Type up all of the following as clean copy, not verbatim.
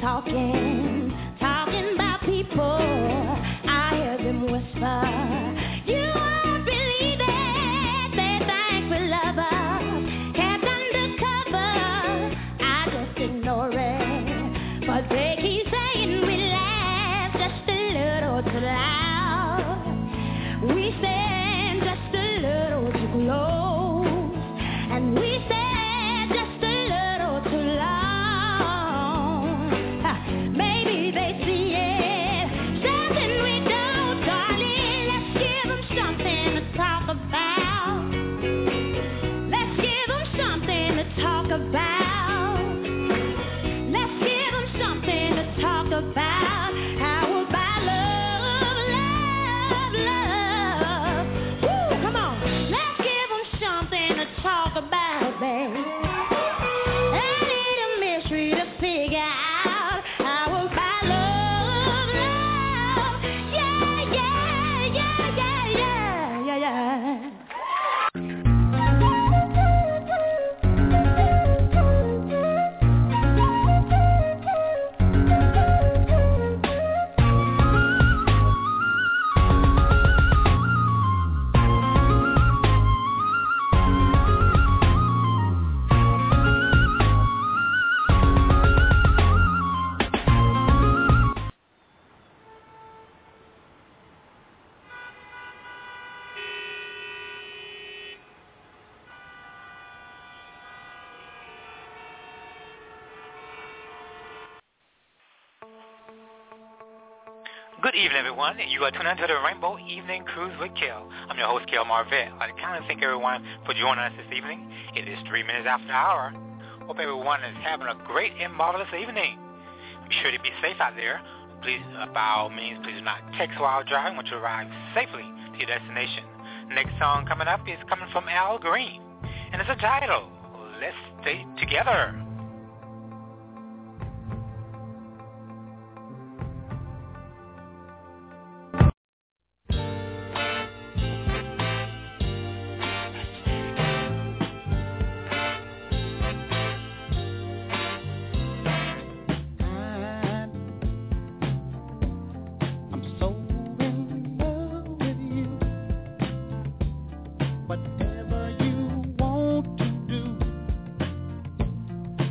talking about people. I hear them whisper. You won't believe it. They think we love us. Kept undercover. I just ignore it. But they keep saying we laugh just a little too loud. We stand just a little too close. And we stand just a little too long. Maybe they see it. Something we don't, darling. Let's give them something to talk about. Let's give them something to talk about. Let's give them something to talk about. How about love, love, love? Woo, come on. Let's give them something to talk about, baby. I need a mystery to figure out. How about love, love? Yeah, yeah, yeah, yeah, yeah, yeah, yeah. Good evening, everyone. You are tuned into the Rainbow Evening Cruise with Kel. I'm your host, Kel Marvette. I'd like to kindly thank everyone for joining us this evening. It is 3 minutes after the hour. Hope everyone is having a great and marvelous evening. Be sure to be safe out there. Please, by all means, please do not text while driving. Want you to arrive safely to your destination. Next song coming up is coming from Al Green, and it's a title, Let's Stay Together. I'm so in love with you. Whatever you want to do,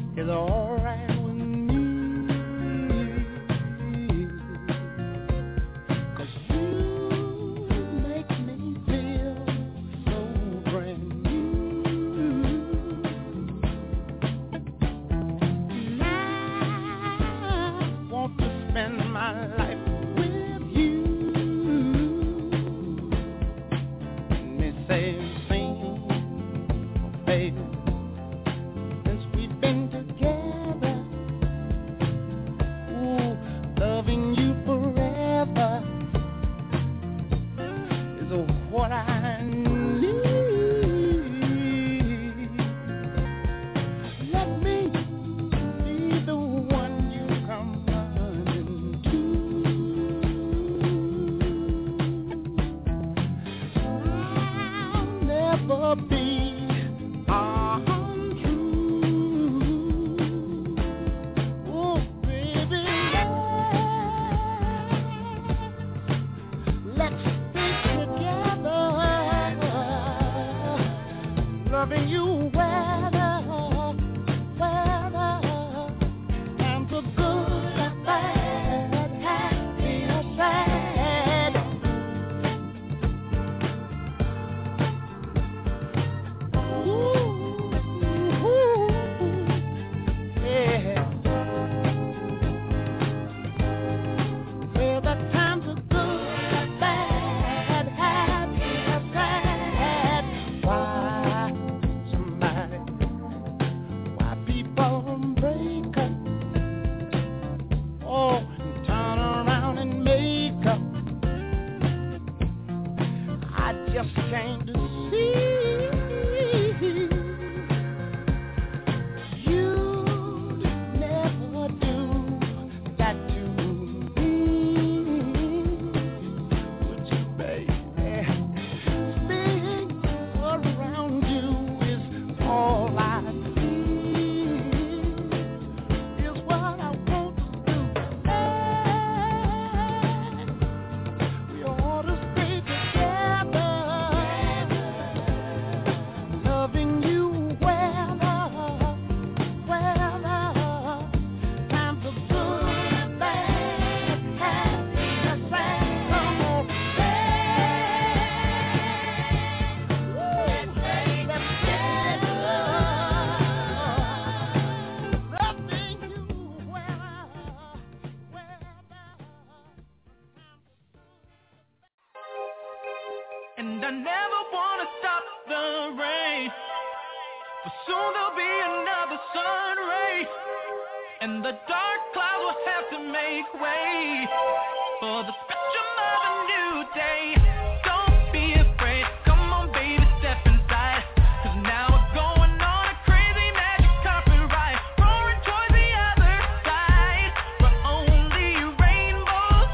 I never wanna stop the rain. But soon there'll be another sun ray, and the dark clouds will have to make way for the spectrum of a new day. Don't be afraid, come on baby, step inside, 'cause now we're going on a crazy magic carpet ride, roaring towards the other side, where only rainbows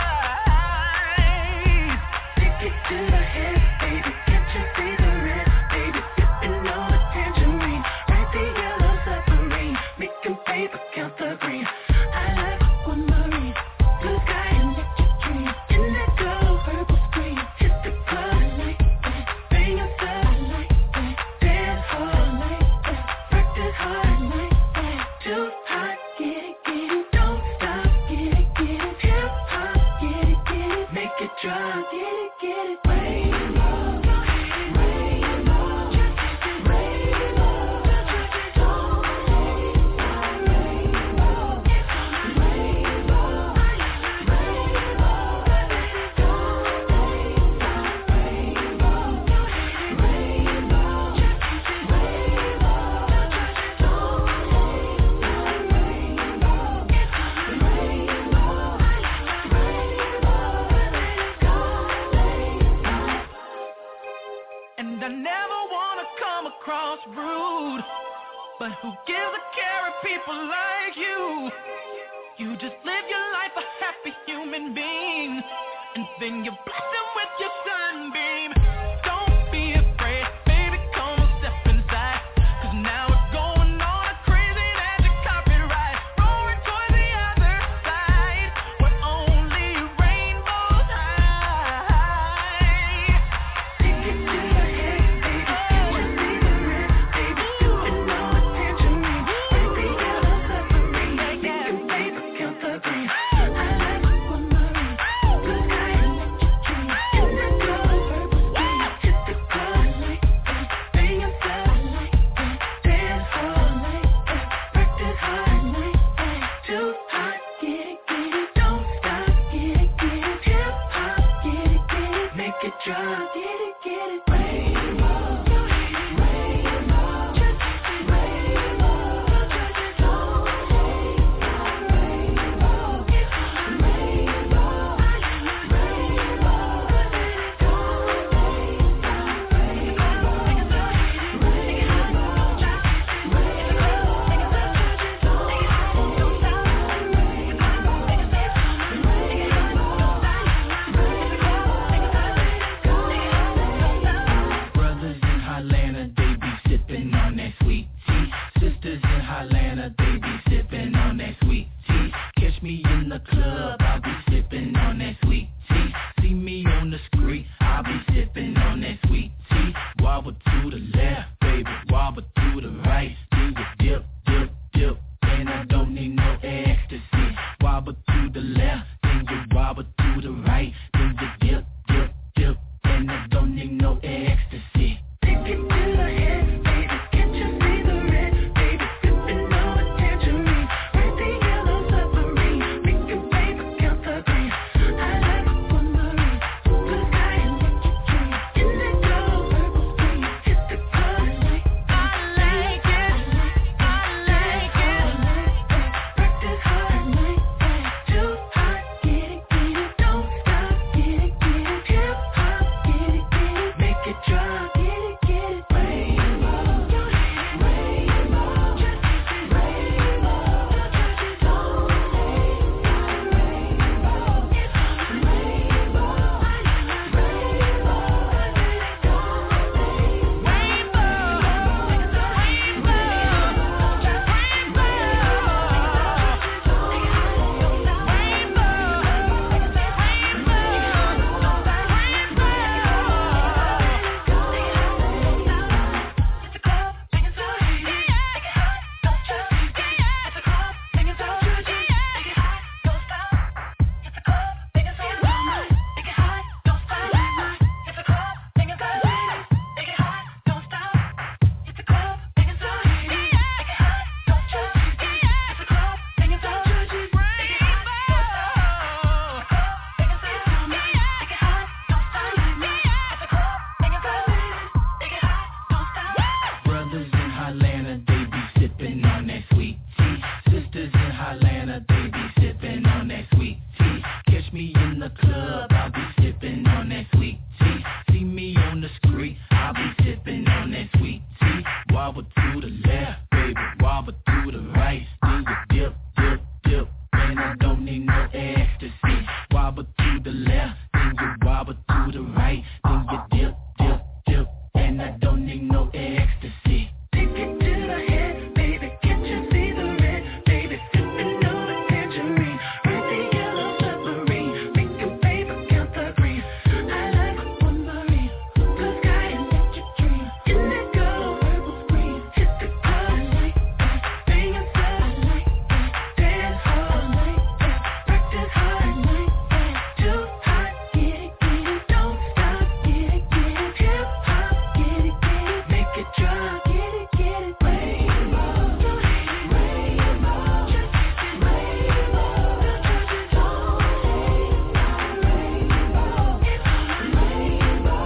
hide. Take it to the head, baby, can't you see the red, baby, sipping on a tangerine, right the yellow submarine, making paper count the green. I like aquamarine, blue sky and let you dream, in that glow, purple screen, hit the club like that, bring us up like that, dance hard like that, work it hard like that, too hot, get it, don't stop, get it, hip hop, get it, make it drop, get it, rainbow, rainbow, And I never wanna come across rude, but who gives a care of people like you? You just live your life a happy human being, and then you bless them with your sunbeam. Don't be afraid, baby, come on, step inside, 'cause now we're going on a crazy magic carpet ride, roaring towards the other side, where only rainbows hide. take it to the head, baby, can't you see the red, baby, sipping on a tangerine, right the yellow submarine, making paper count the green. I like aquamarine, blue sky and let you dream, in that glow, purple screen, hit the club like that, bring us up like that, dance hard like that, work it hard like that, too hot, get it, don't stop, get it, hip hop, get it, make it drop, get it, rainbow, rainbow, just rainbow, Brothers in Hotlanta, they be sipping on that sweet tea. Sisters in Hotlanta, they be sipping on that sweet tea. Catch me in the club, I'll be sipping on that sweet tea. See me on the street, I'll be sipping on that sweet tea. Wobble to the left, baby, wobble to the right. Then you dip, dip, dip, and I don't need no ecstasy. Wobble to the left, then you wobble to the right. Then you dip, dip, dip, and I don't need no ecstasy. take it to the head, baby, can't you see the red, baby, sipping on a tangerine, right the yellow submarine, making paper count the green. I like aquamarine, blue sky and let you dream, in that glow, purple screen, hit the club like that, I like it, work it hard like that, too hot, Atlanta, they be sipping on that sweet tea. Catch me in the club, I'll be sipping on that sweet tea. See me on the street, I'll be sipping on that sweet tea. Wobble to the left, baby, wobble to the right. Then you dip, dip, dip, and I don't need no ecstasy. Wobble to the left, then you wobble to the right. Then you dip, dip, dip, and I don't need no ecstasy. Take it to the head, baby, can't you see the red? Baby, sipping on the tangerine, red the yellow submarine, making paper count the green. I like one marine, blue sky and citrine, indigo, purple green. Hit the club, I like that, bang and set, I like that, dance hall, I like that, practice hard, I like that, too hot, get it, don't stop, get it, hip hop, get it, make it drop, get it, rainbow, just rainbow, just rainbow, the church is on, rainbow, it's rainbow,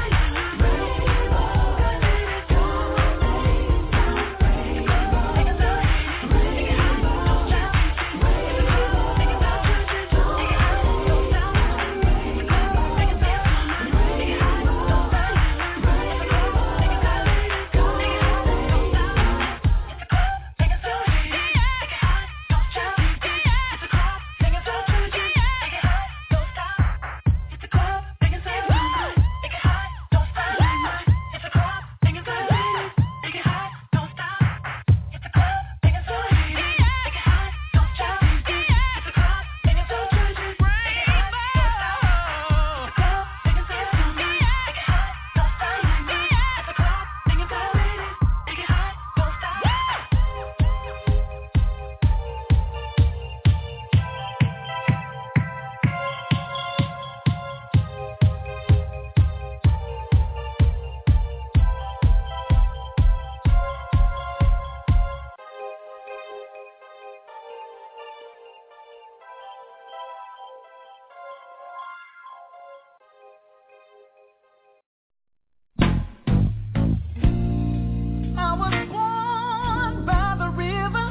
I was born by the river,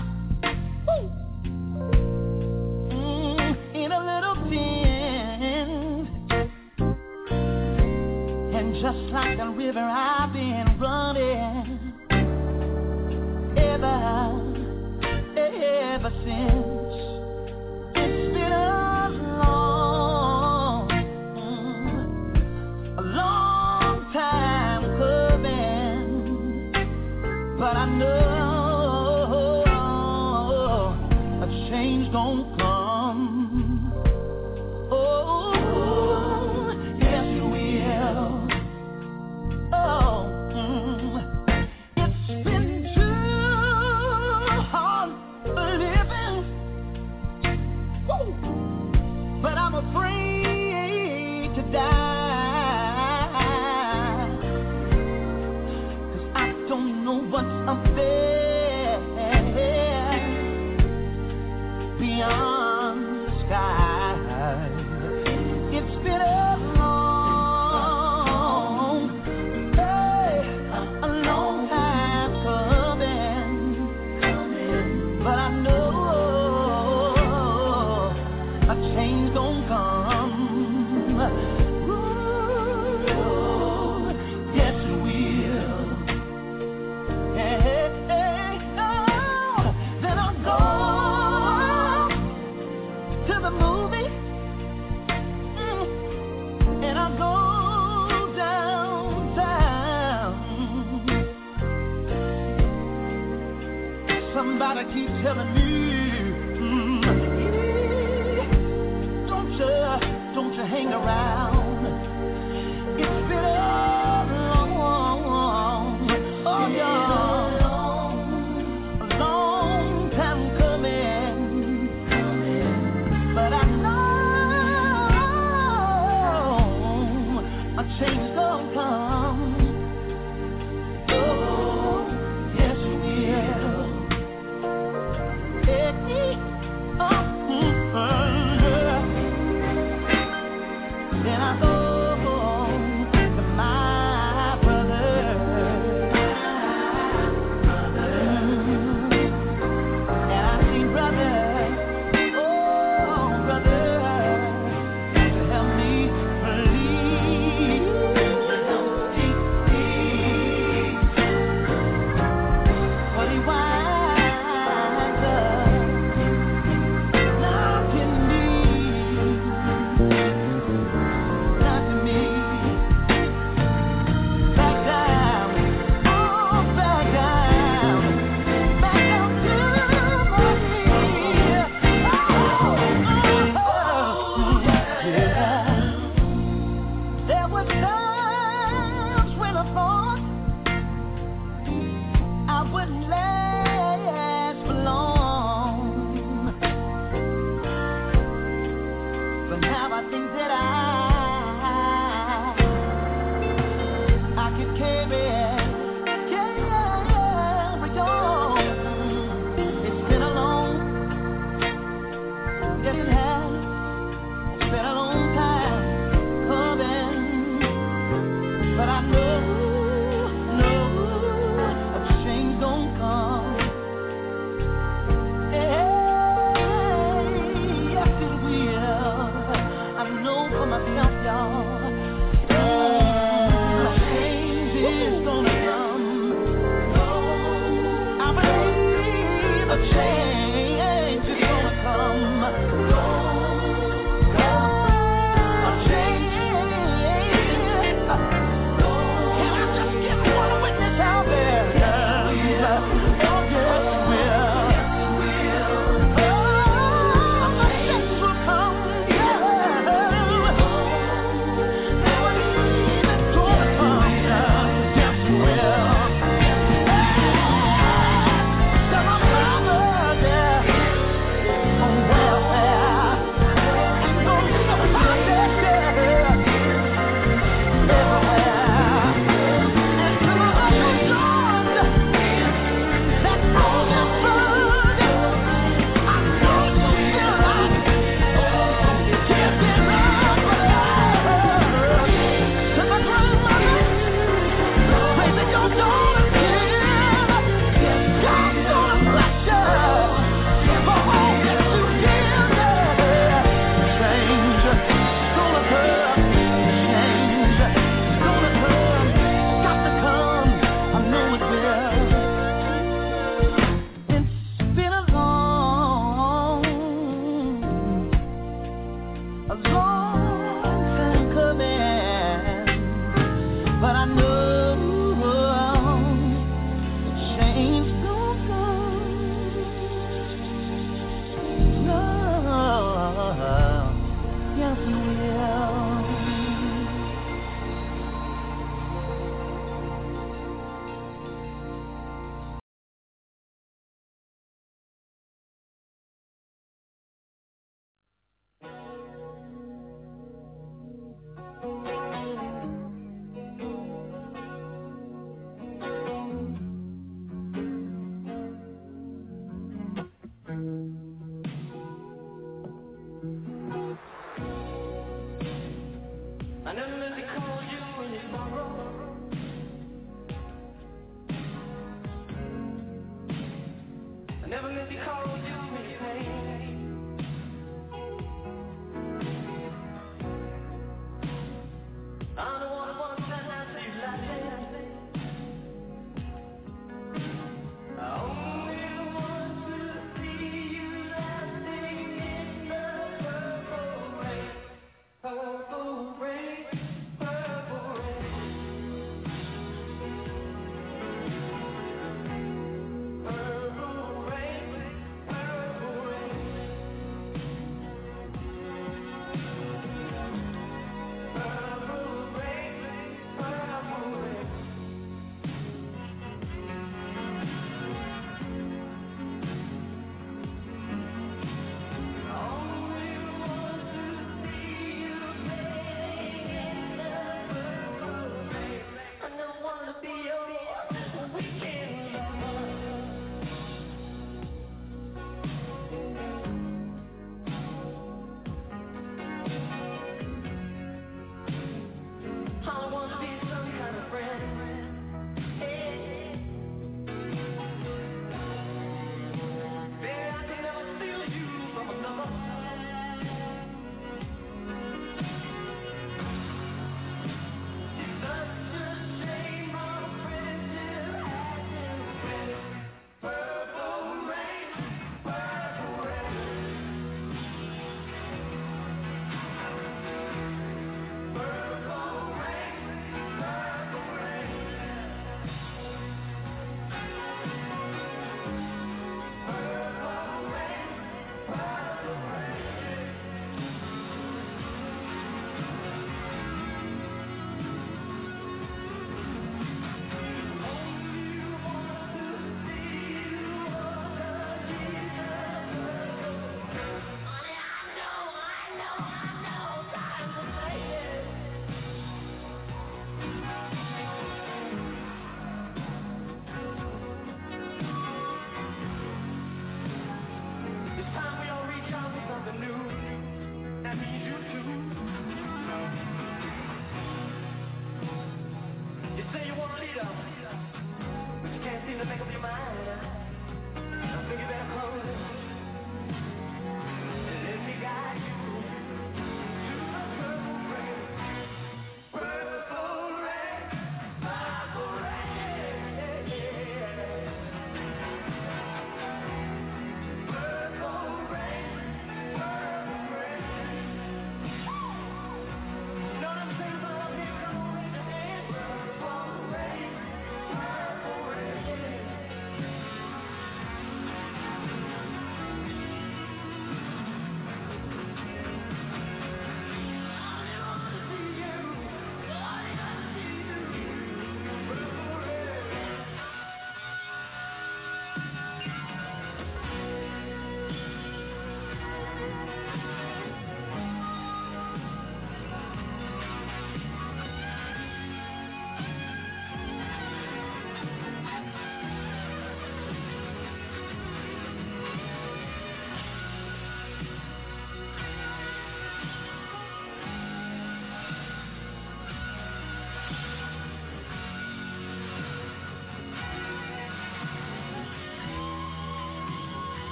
in a little tent, and just like the river I've been running ever since. It's been a long time coming, but I know a change gon' come. Oh, yes it will. Oh, it's been too hard living, but I'm afraid to die, 'cause I don't know what's up there beyond the sky. It's been a long time coming, but I know a change gon' come. Ooh, yes it will. Then I'll go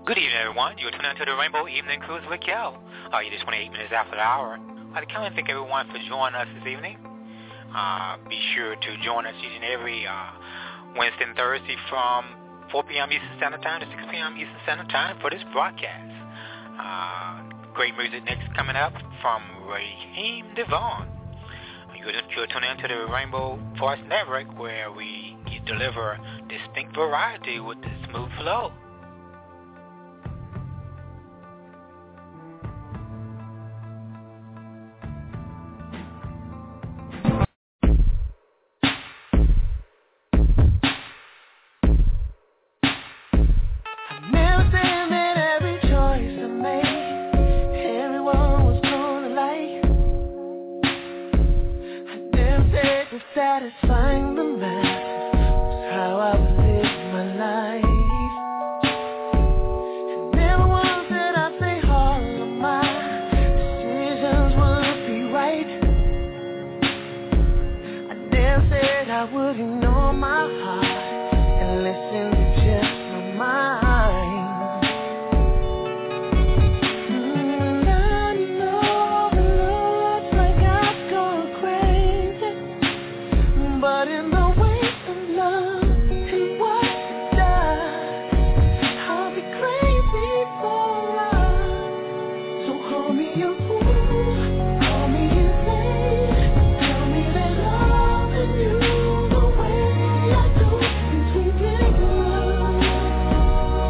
Good evening, everyone. You're tuning into the Rainbow Evening Cruise with Kel. It is 28 minutes after the hour. I'd like to thank everyone for joining us this evening. Be sure to join us each and every Wednesday and Thursday from 4 p.m. Eastern Standard Time to 6 p.m. Eastern Standard Time for this broadcast. Great music next coming up from Raheem Devon. You're tuning into the Rainbow Voice Network, where we deliver distinct variety with the smooth flow. Satisfying the masses was how I would live my life. And never once did I say all of my decisions would be right. I never said I would ignore my heart and listen to just my mind. And I know it looks like I've gone crazy, but in the waste of love and what it does, I'll be crazy for love. So call me a fool, call me insane, tell me that loving you the way I do is ridiculous.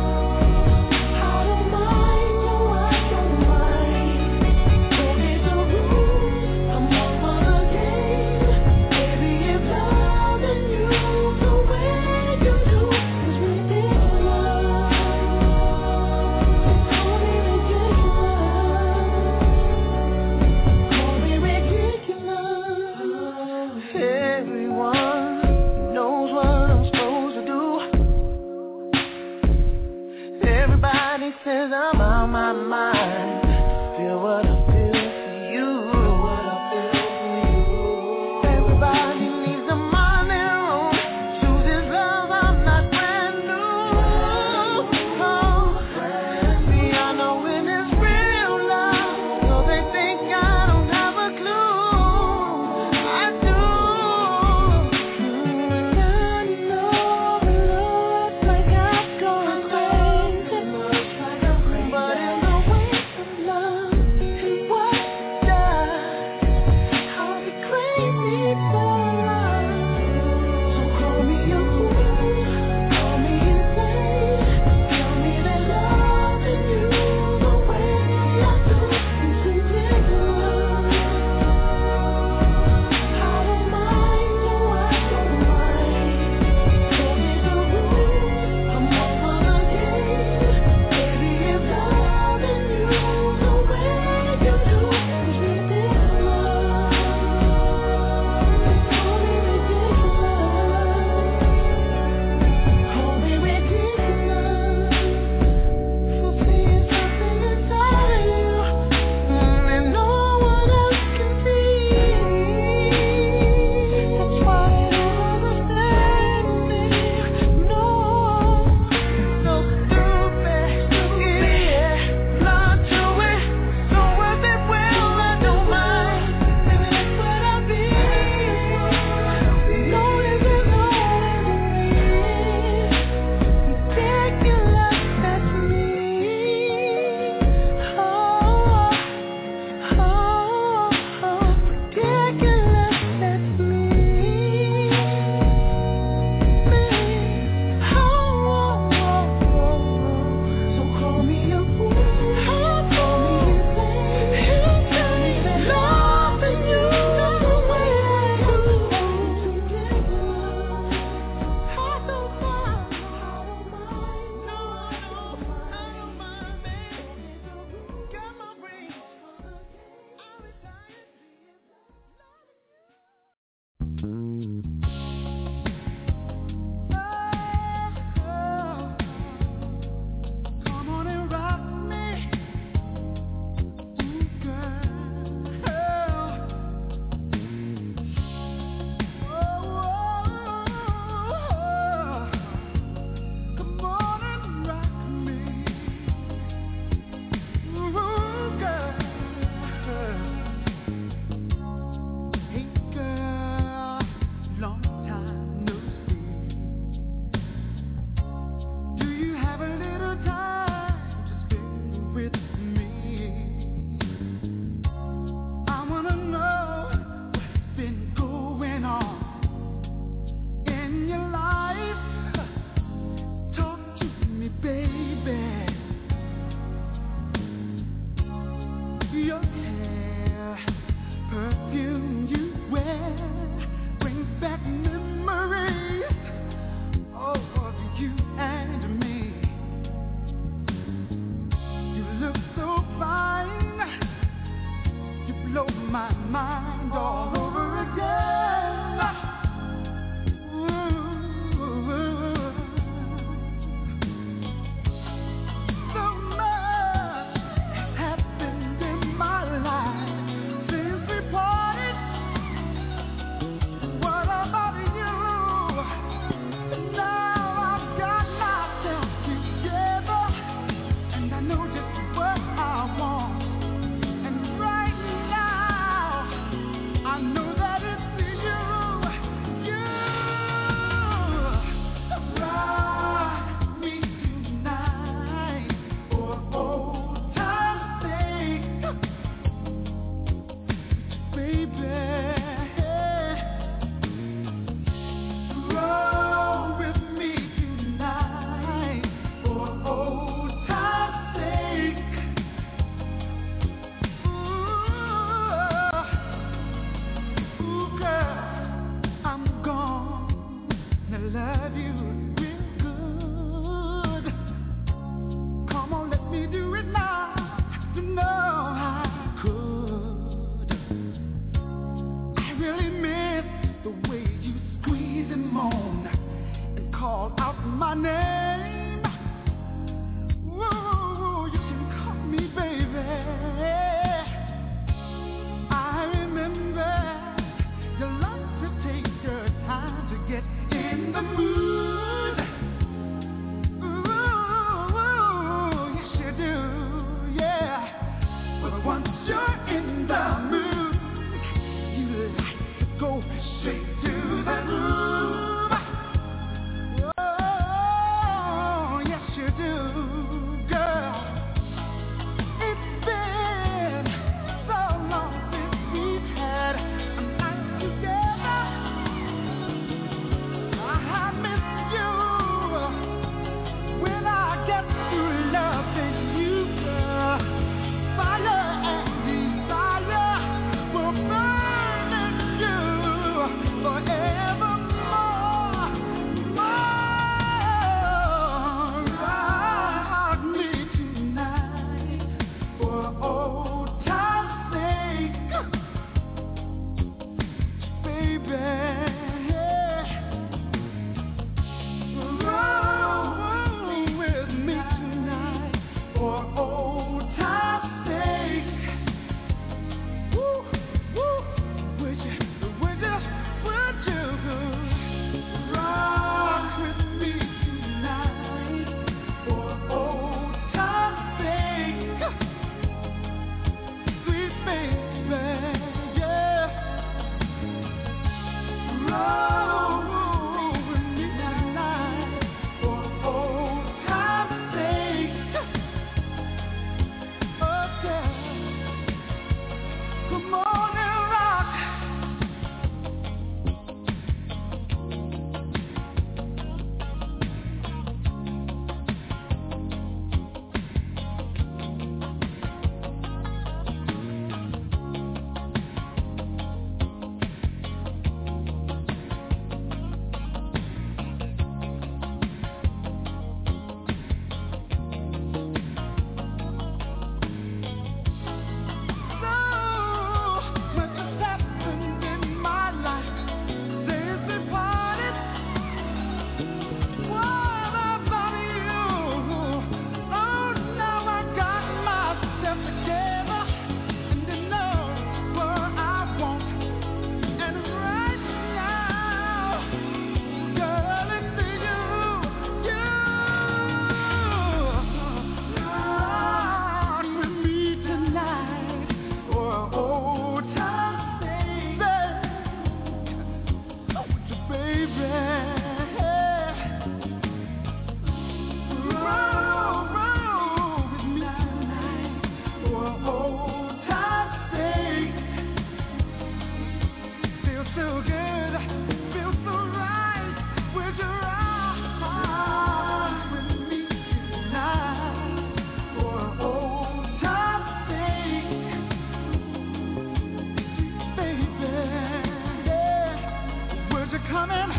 come and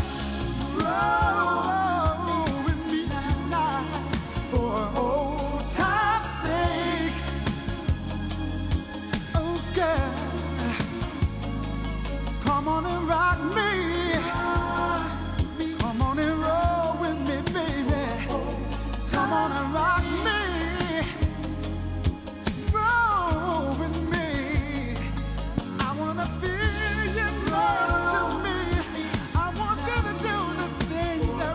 roll with me tonight for old time's sake. Oh, girl, come on and rock me. Come on and roll with me, baby. Come on and rock me. Roll with me. I wanna feel you close to me. I want you to do the things that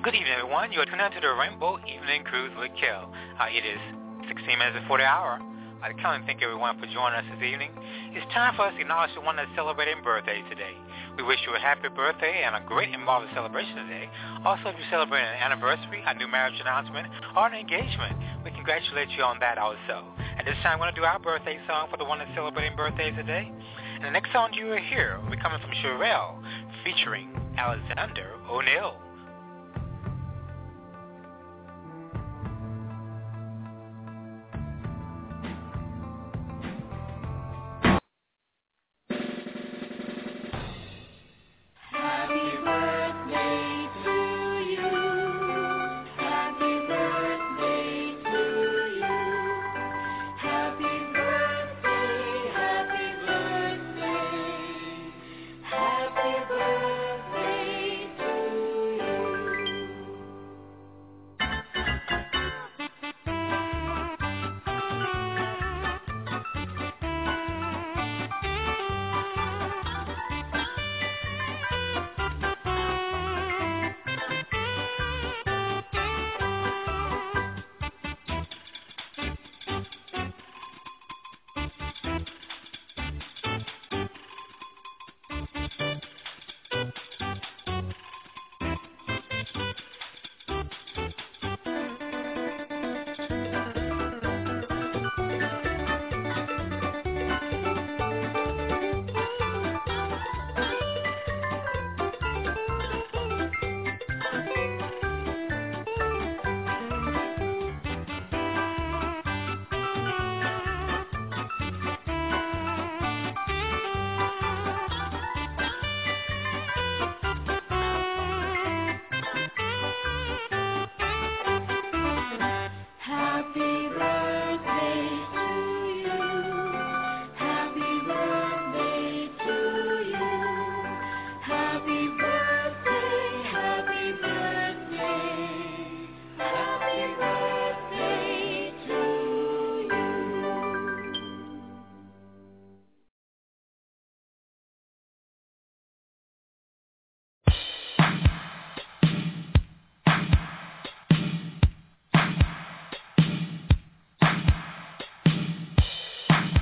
Good evening, everyone. You are tuned to the Rainbow Evening Cruise with Kel. It is 16 minutes before the hour. I kind of thank everyone for joining us this evening. It's time for us to acknowledge the one that's celebrating birthday today. We wish you a happy birthday and a great and marvelous celebration today. Also, if you're celebrating an anniversary, a new marriage announcement, or an engagement, we congratulate you on that also. At this time, we're going to do our birthday song for the one that's celebrating birthday today. And the next song you will hear will be coming from Sherelle, featuring Alexander O'Neill.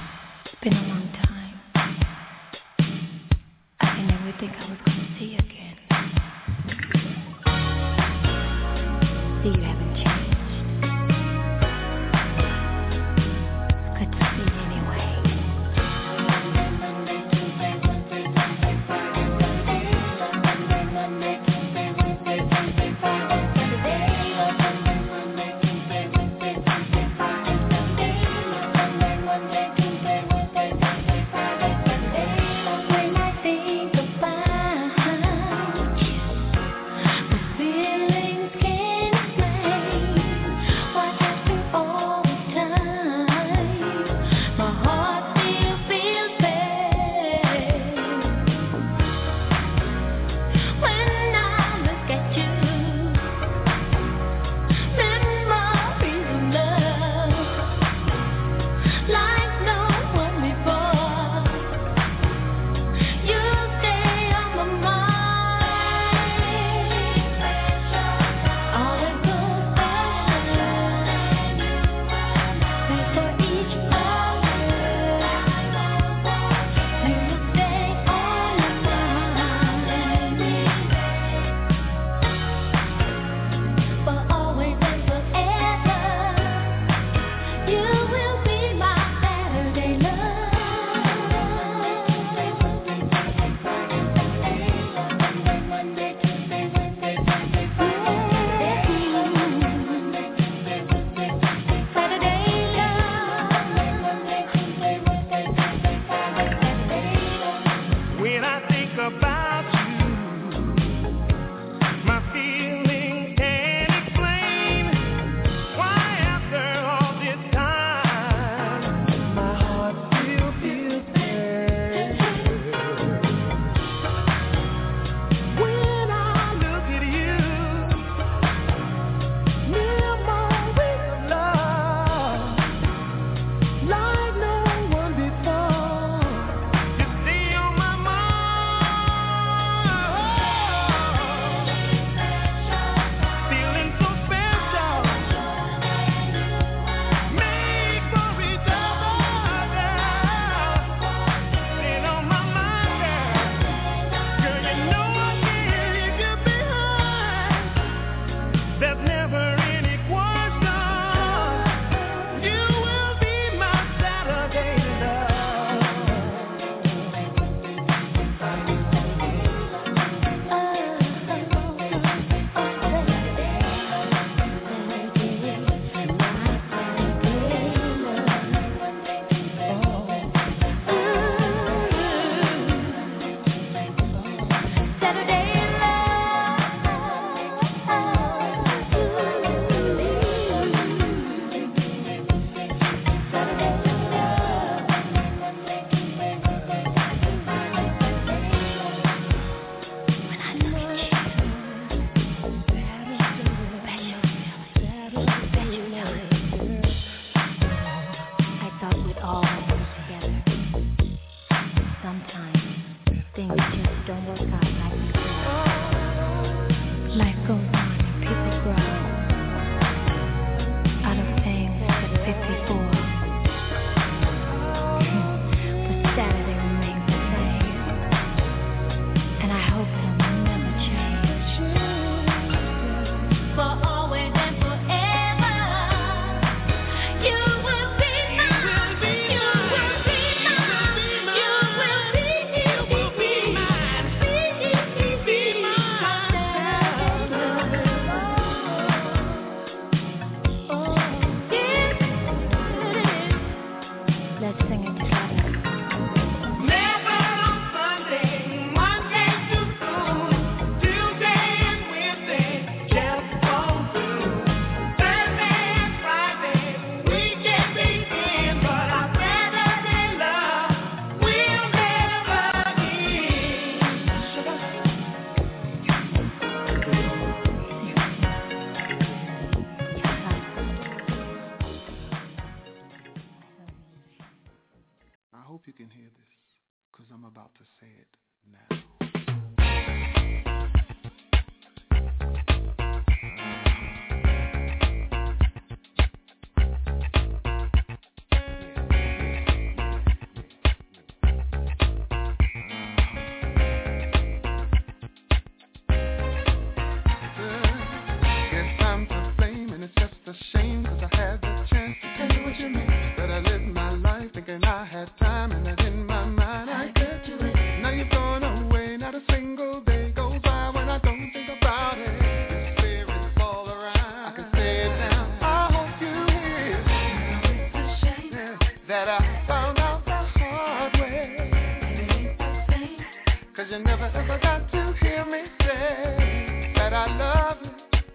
Been a long time. I never think I was going to see you again.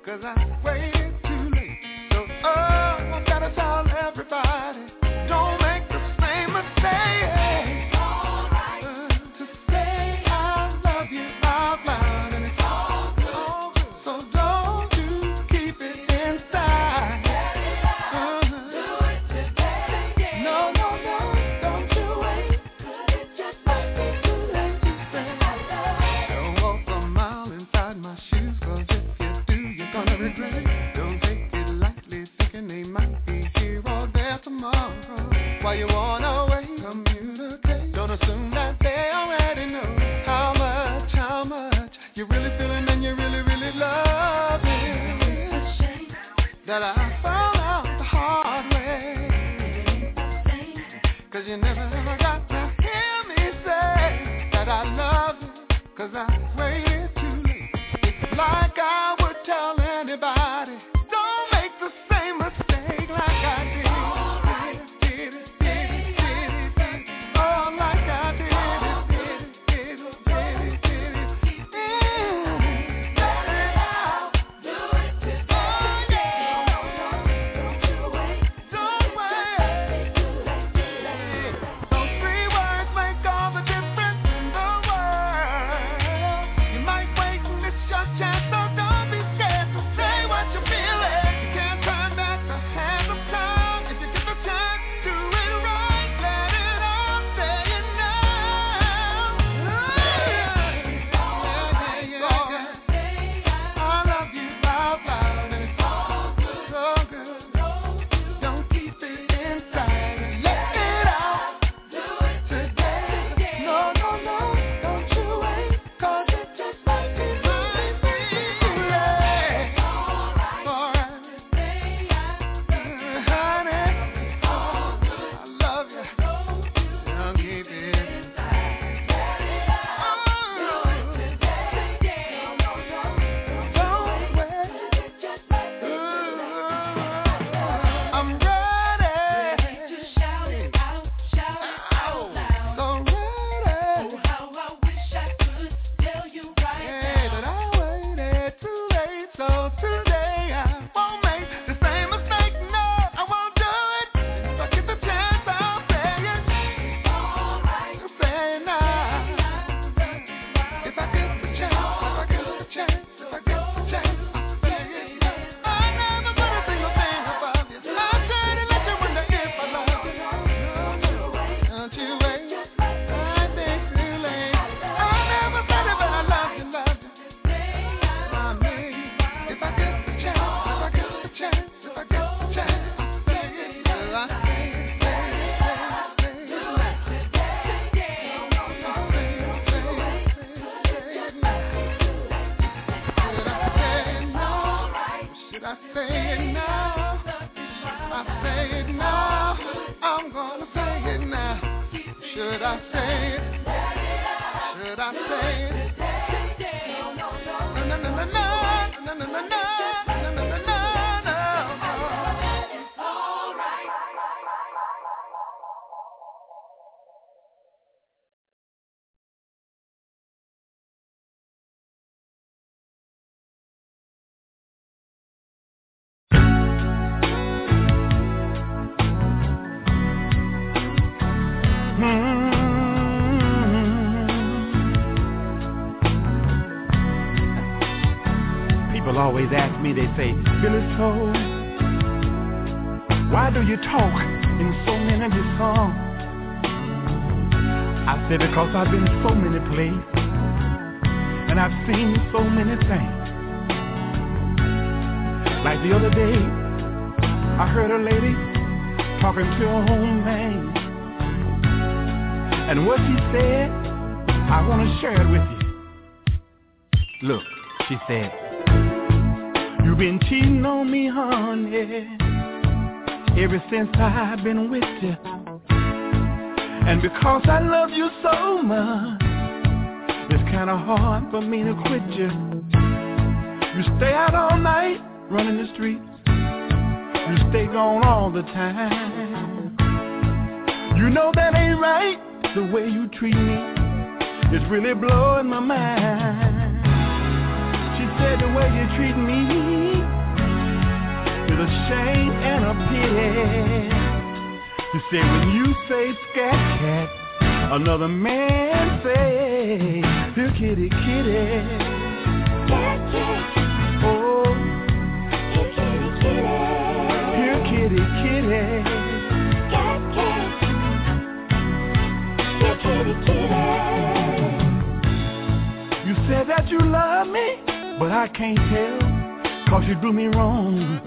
'cause I waited too late. So, I gotta tell everybody, don't make the same mistake. It's alright to say I love you out loud, and it's all good. So don't you keep it inside. Let it out. Do it today. No, don't you wait. 'Cause it just might be too late to say I love you. Don't walk a mile inside my shoes, 'cause if you do, you're gonna regret it. Don't take it lightly, thinking they might be here or there tomorrow. While you're on our way, communicate. Don't assume that they already know how much you really feeling and you really, really love it. It's a shame that I found out the hard way. 'Cause you never ever got to hear me say that I love you, 'cause I waited too late. It's like I would tell anybody, don't make the same mistake like I did. Oh, like I did it. Let it out. Do it today. Oh, yeah. Don't you wait. Don't wait. Those 3 words make all the difference in the world. You might wait and miss your chance, so don't be scared to say what you're feeling. You can't turn back the hands of time. If you get the chance, do it right. Let it out, say it now. I love you out loud, and it's all good, so good. Don't keep it inside. Let it out. Do it today. No, don't you wait, 'cause it just might be too late. Alright, honey, I love you. Don't keep it inside. Don't wait. I'm ready to shout it out loud. So ready. Oh, how I wish I could tell you right now that I waited too late. So today I won't make the same mistake. No, I won't do it. If I get the chance, I'll say it. Alright, say it now. If I get the chance, I'll say it. I never put a single thing above you. I said it, let you wonder if I love you. Don't you wait. I think too late. I never said it, but I love you. I mean, if I get the chance, I'll say it. Well, I say it. Should I say it now? I say it now. I'm gonna say it now. Should I say it? Should I say it? No. People always ask me, they say, Billy Soul, why do you talk in so many of your songs? I say because I've been so many places and I've seen so many things. Like the other day, I heard a lady talking to her own man, and what she said, I want to share it with you. Look, she said, you've been cheating on me, honey, ever since I've been with you. And because I love you so much, it's kind of hard for me to quit you. You stay out all night, running the streets. You stay gone all the time. You know that ain't right, the way you treat me. It's really blowing my mind. She said the way you treat me shame and a pity. You say when you say scat cat, another man say, here kitty kitty. Cat, cat. Oh, Here kitty, kitty. here kitty kitty. Cat, cat. Here kitty, kitty. You said that you love me, but I can't tell, 'cause you do me wrong.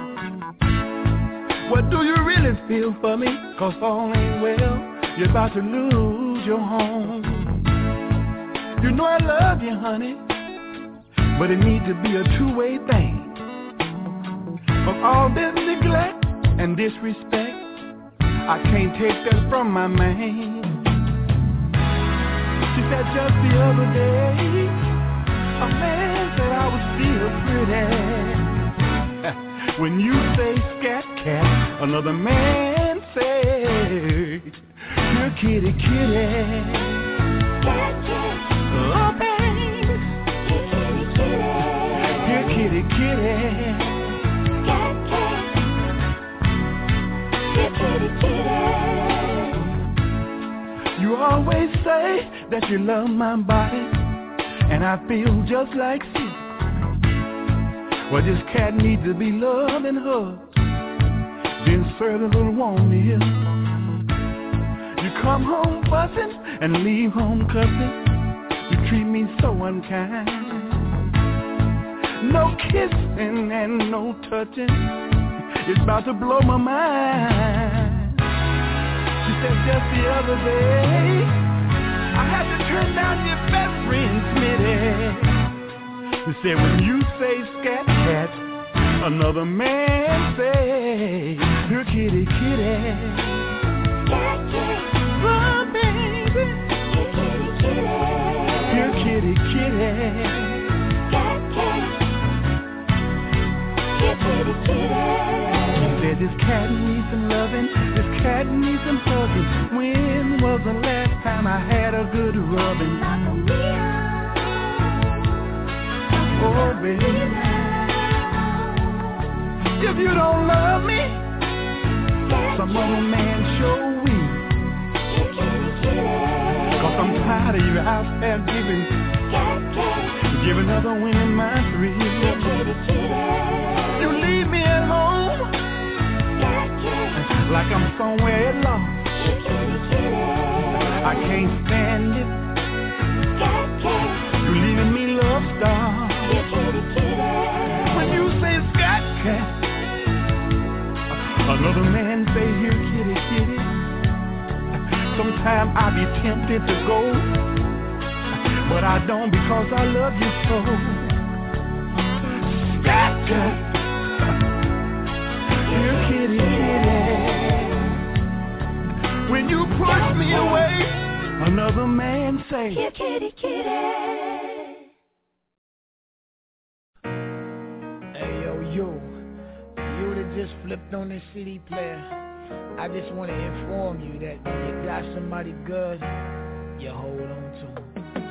What do you really feel for me? 'Cause all ain't well, you're about to lose your home. You know I love you, honey, but it needs to be a two-way thing. Of all this neglect and disrespect, I can't take that from my man. She said just the other day, a man said I was still pretty. When you say scat cat, another man say, here kitty kitty. Cat, cat. Oh baby, Here kitty, kitty. here kitty kitty. Cat, cat. Here kitty, kitty. You always say that you love my body, and I feel just like sick. Well, this cat needs to be loved and hugged, then served a little warm meal. You come home fussing and leave home cussing. You treat me so unkind. No kissing and no touching. It's about to blow my mind. She said just the other day, I had to turn down your best friend, Smitty. You said when you say scat cat, another man say, here kitty kitty. Cat, cat. Oh baby, Here kitty, kitty. here kitty kitty. Cat, cat. Here kitty, kitty. She said this cat needs some loving, this cat needs some hugging. When was the last time I had a good rubbing? Oh baby, if you don't love me, some other man sure will. 'Cause I'm tired of you out there giving other women my thrill. You leave me at home like I'm somewhere lost. I can't stand it. You leaving me love star. When you say scat cat, another man say here kitty kitty. Sometimes I be tempted to go, but I don't because I love you so. Scat cat, here kitty kitty. When you push me away, another man say Here kitty, kitty. You that just flipped on this CD player, I just want to inform you that when you got somebody good, you hold on to them.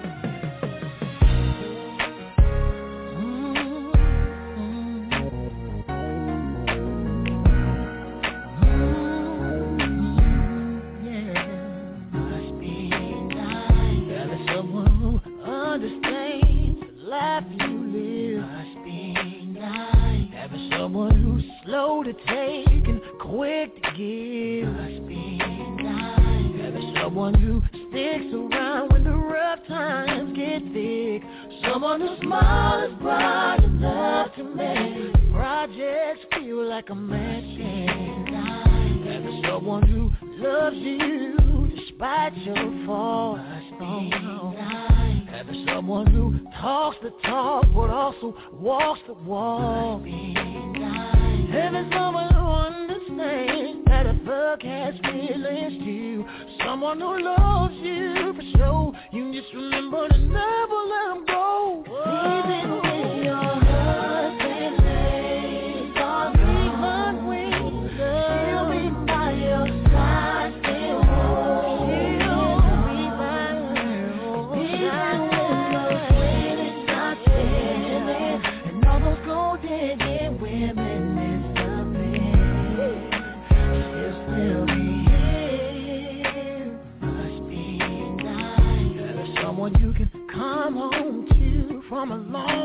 Must be nice having someone who understands the life you live. Must be nice having someone who's slow to take and quick to give. Must be nice having someone who sticks around when the rough times get thick. Someone who's small, is bright, enough to make projects feel like a match. Having someone who loves you despite your faults. Having someone who talks the talk but also walks the walk. Having someone who understands that a fuck has feelings too. Someone who loves you for sure. You just remember to never let them go. Even when your husband lays on behind wings, she'll be by your side still. She'll be by your side. Even when the wind is not standing, and all those gold digging women miss the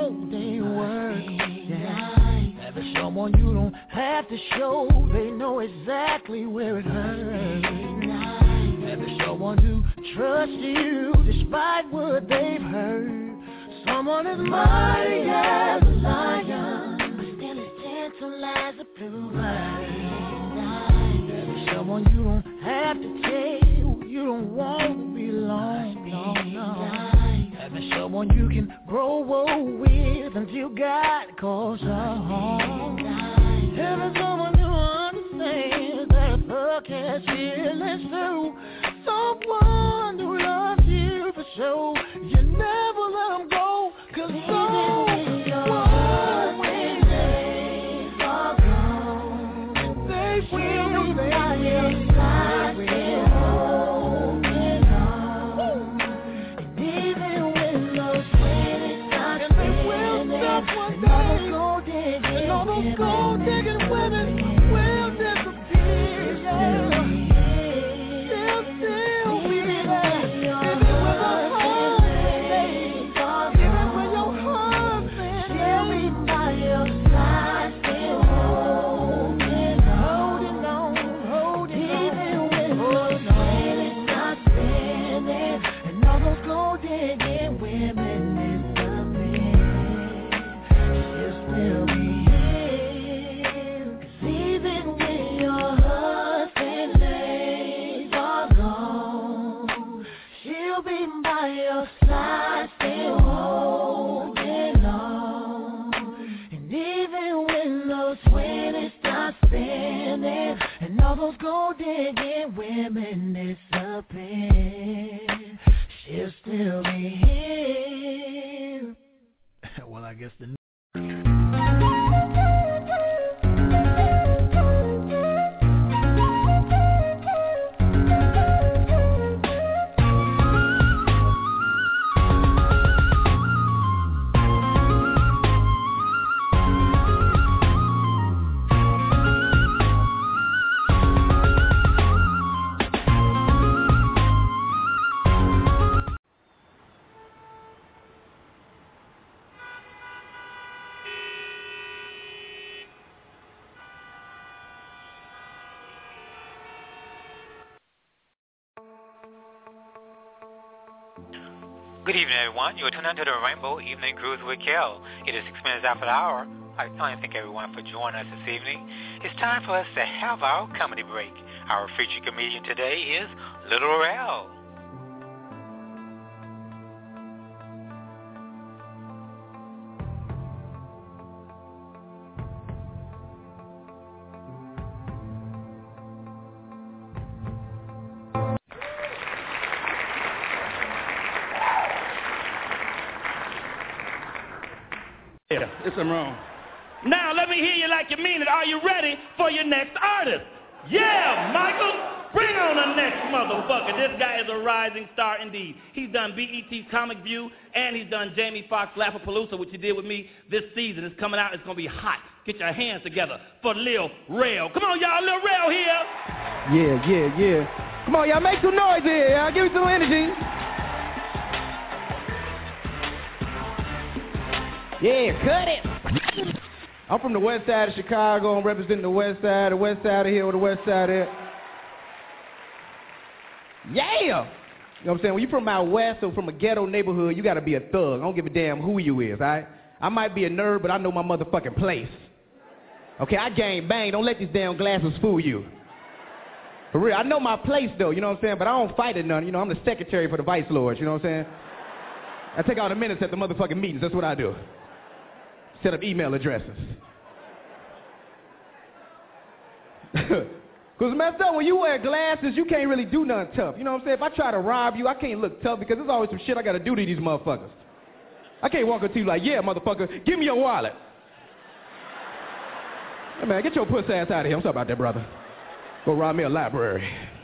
won't they work? Yeah. Having someone you don't have to show, they know exactly where it hurts. Having someone who trusts you despite what they've heard. Someone as mighty as a lion, but still as gentle as a blue bird. Someone you don't have to tell, you don't want to be alone, no. Having someone you can grow old with until God calls home. Having someone who understands that a thug has feelings too. Someone who loves you for sure. You never let them go, 'cause when they are gone, they will be by your side, still holding on. And even when those feelings start spinning, and all those gold digging women will disappear. They'll still be there, even with a husband, even with your husband, they'll be by your side, still holding on, even when those feelings start spinning, and all those gold digging women disappear. She'll still be here, 'cause even when your husband days are gone, she'll be by your side, still holding on. And even when those 20s start spinning, and all those gold digging women disappear, she'll still be here. Well, I guess the Good evening, everyone. You are tuned into the Rainbow Evening Cruise with Kel. It is 6 minutes after the hour. I want to thank everyone for joining us this evening. It's time for us to have our comedy break. Our featured comedian today is Little Rel. It's wrong. Now let me hear you like you mean it. Are you ready for your next artist? Yeah, Michael, bring on the next motherfucker. This guy is a rising star indeed. He's done BET's Comic View, and he's done Jamie Foxx Laugh-A-Palooza, which he did with me this season. It's coming out. It's going to be hot. Get your hands together for Lil Rel. Come on, y'all. Lil Rel here. Yeah. Come on, y'all. Make some noise here. Y'all. Give me some energy. Yeah, cut it. I'm from the west side of Chicago. I'm representing the west side of here with the west side here. Yeah. You know what I'm saying? When you're from out west or from a ghetto neighborhood, you got to be a thug. I don't give a damn who you is, all right? I might be a nerd, but I know my motherfucking place. Okay, I gang bang. Don't let these damn glasses fool you. For real, I know my place, though, you know what I'm saying? But I don't fight at none. You know, I'm the secretary for the vice lords, you know what I'm saying? I take all the minutes at the motherfucking meetings. That's what I do. Set up email addresses. Because messed up, when you wear glasses, you can't really do nothing tough. You know what I'm saying? If I try to rob you, I can't look tough because there's always some shit I got to do to these motherfuckers. I can't walk up to you like, yeah, motherfucker, give me your wallet. Hey, man, get your pussy ass out of here. I'm sorry about that, brother. Go rob me a library.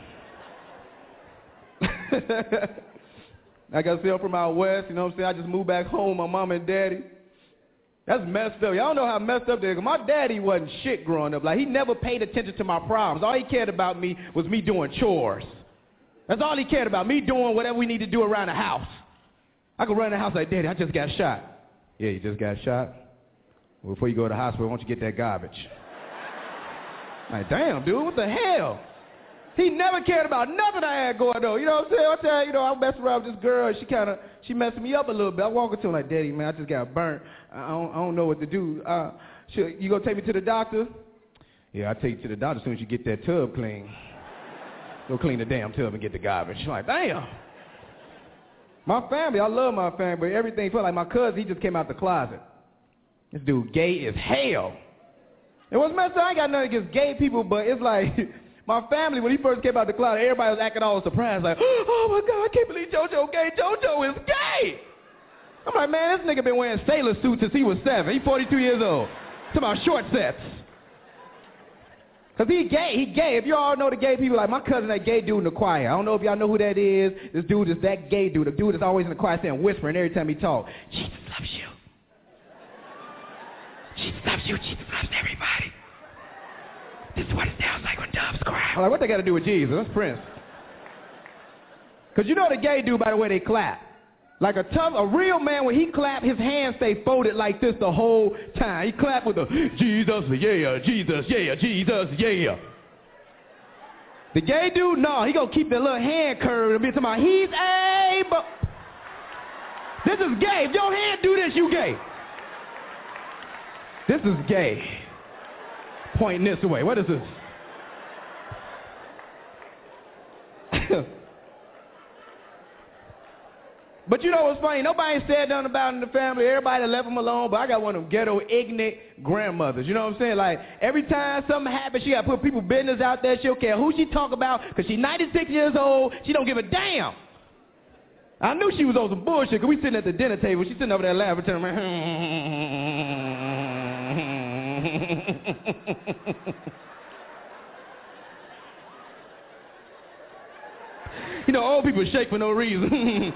Like I said, I'm from out west, you know what I'm saying? I just moved back home, my mom and daddy. That's messed up. Y'all know how messed up that is. My daddy wasn't shit growing up. Like, he never paid attention to my problems. All he cared about me was me doing chores. That's all he cared about, me doing whatever we need to do around the house. I could run in the house like, Daddy, I just got shot. Yeah, you just got shot? Well, before you go to the hospital, why don't you get that garbage? Like, damn, dude, what the hell? He never cared about nothing I had going on. You know what I'm saying? I tell you, I messed around with this girl. She messed me up a little bit. I walk into her like, Daddy, man, I just got burnt. I don't know what to do. You gonna take me to the doctor? Yeah, I'll take you to the doctor as soon as you get that tub clean. Go clean the damn tub and get the garbage. I'm like, damn. My family, I love my family, but everything felt like my cousin, he just came out the closet. This dude gay as hell. And what's messed up, I ain't got nothing against gay people, but it's like, my family, when he first came out the closet, everybody was acting all surprised, like, oh my God, I can't believe JoJo gay. JoJo is gay. I'm like, man, this nigga been wearing sailor suits since he was 7. He's 42 years old. Talking about short sets. Because he gay. If you all know the gay people, like my cousin, that gay dude in the choir. I don't know if y'all know who that is. This dude is that gay dude. The dude is always in the choir saying, whispering every time he talks. Jesus loves you. Jesus loves you. Jesus loves everybody. This is what it sounds like when doves cry. I'm like, what they got to do with Jesus? That's Prince. Because you know the gay dude by the way they clap. Like a real man, when he clap, his hands stay folded like this the whole time. He clap with a Jesus, yeah, Jesus, yeah, Jesus, yeah. The gay dude, no, he gonna keep that little hand curved and be talking about, he's able. This is gay. If your hand do this, you gay. This is gay. Pointing this way. What is this? But you know what's funny? Nobody said nothing about it in the family. Everybody left them alone, but I got one of them ghetto, ignorant grandmothers. You know what I'm saying? Like, every time something happens, she got to put people's business out there. She don't care who she talk about because she's 96 years old. She don't give a damn. I knew she was on some bullshit because we sitting at the dinner table. She's sitting over there laughing, telling me, you know, old people shake for no reason.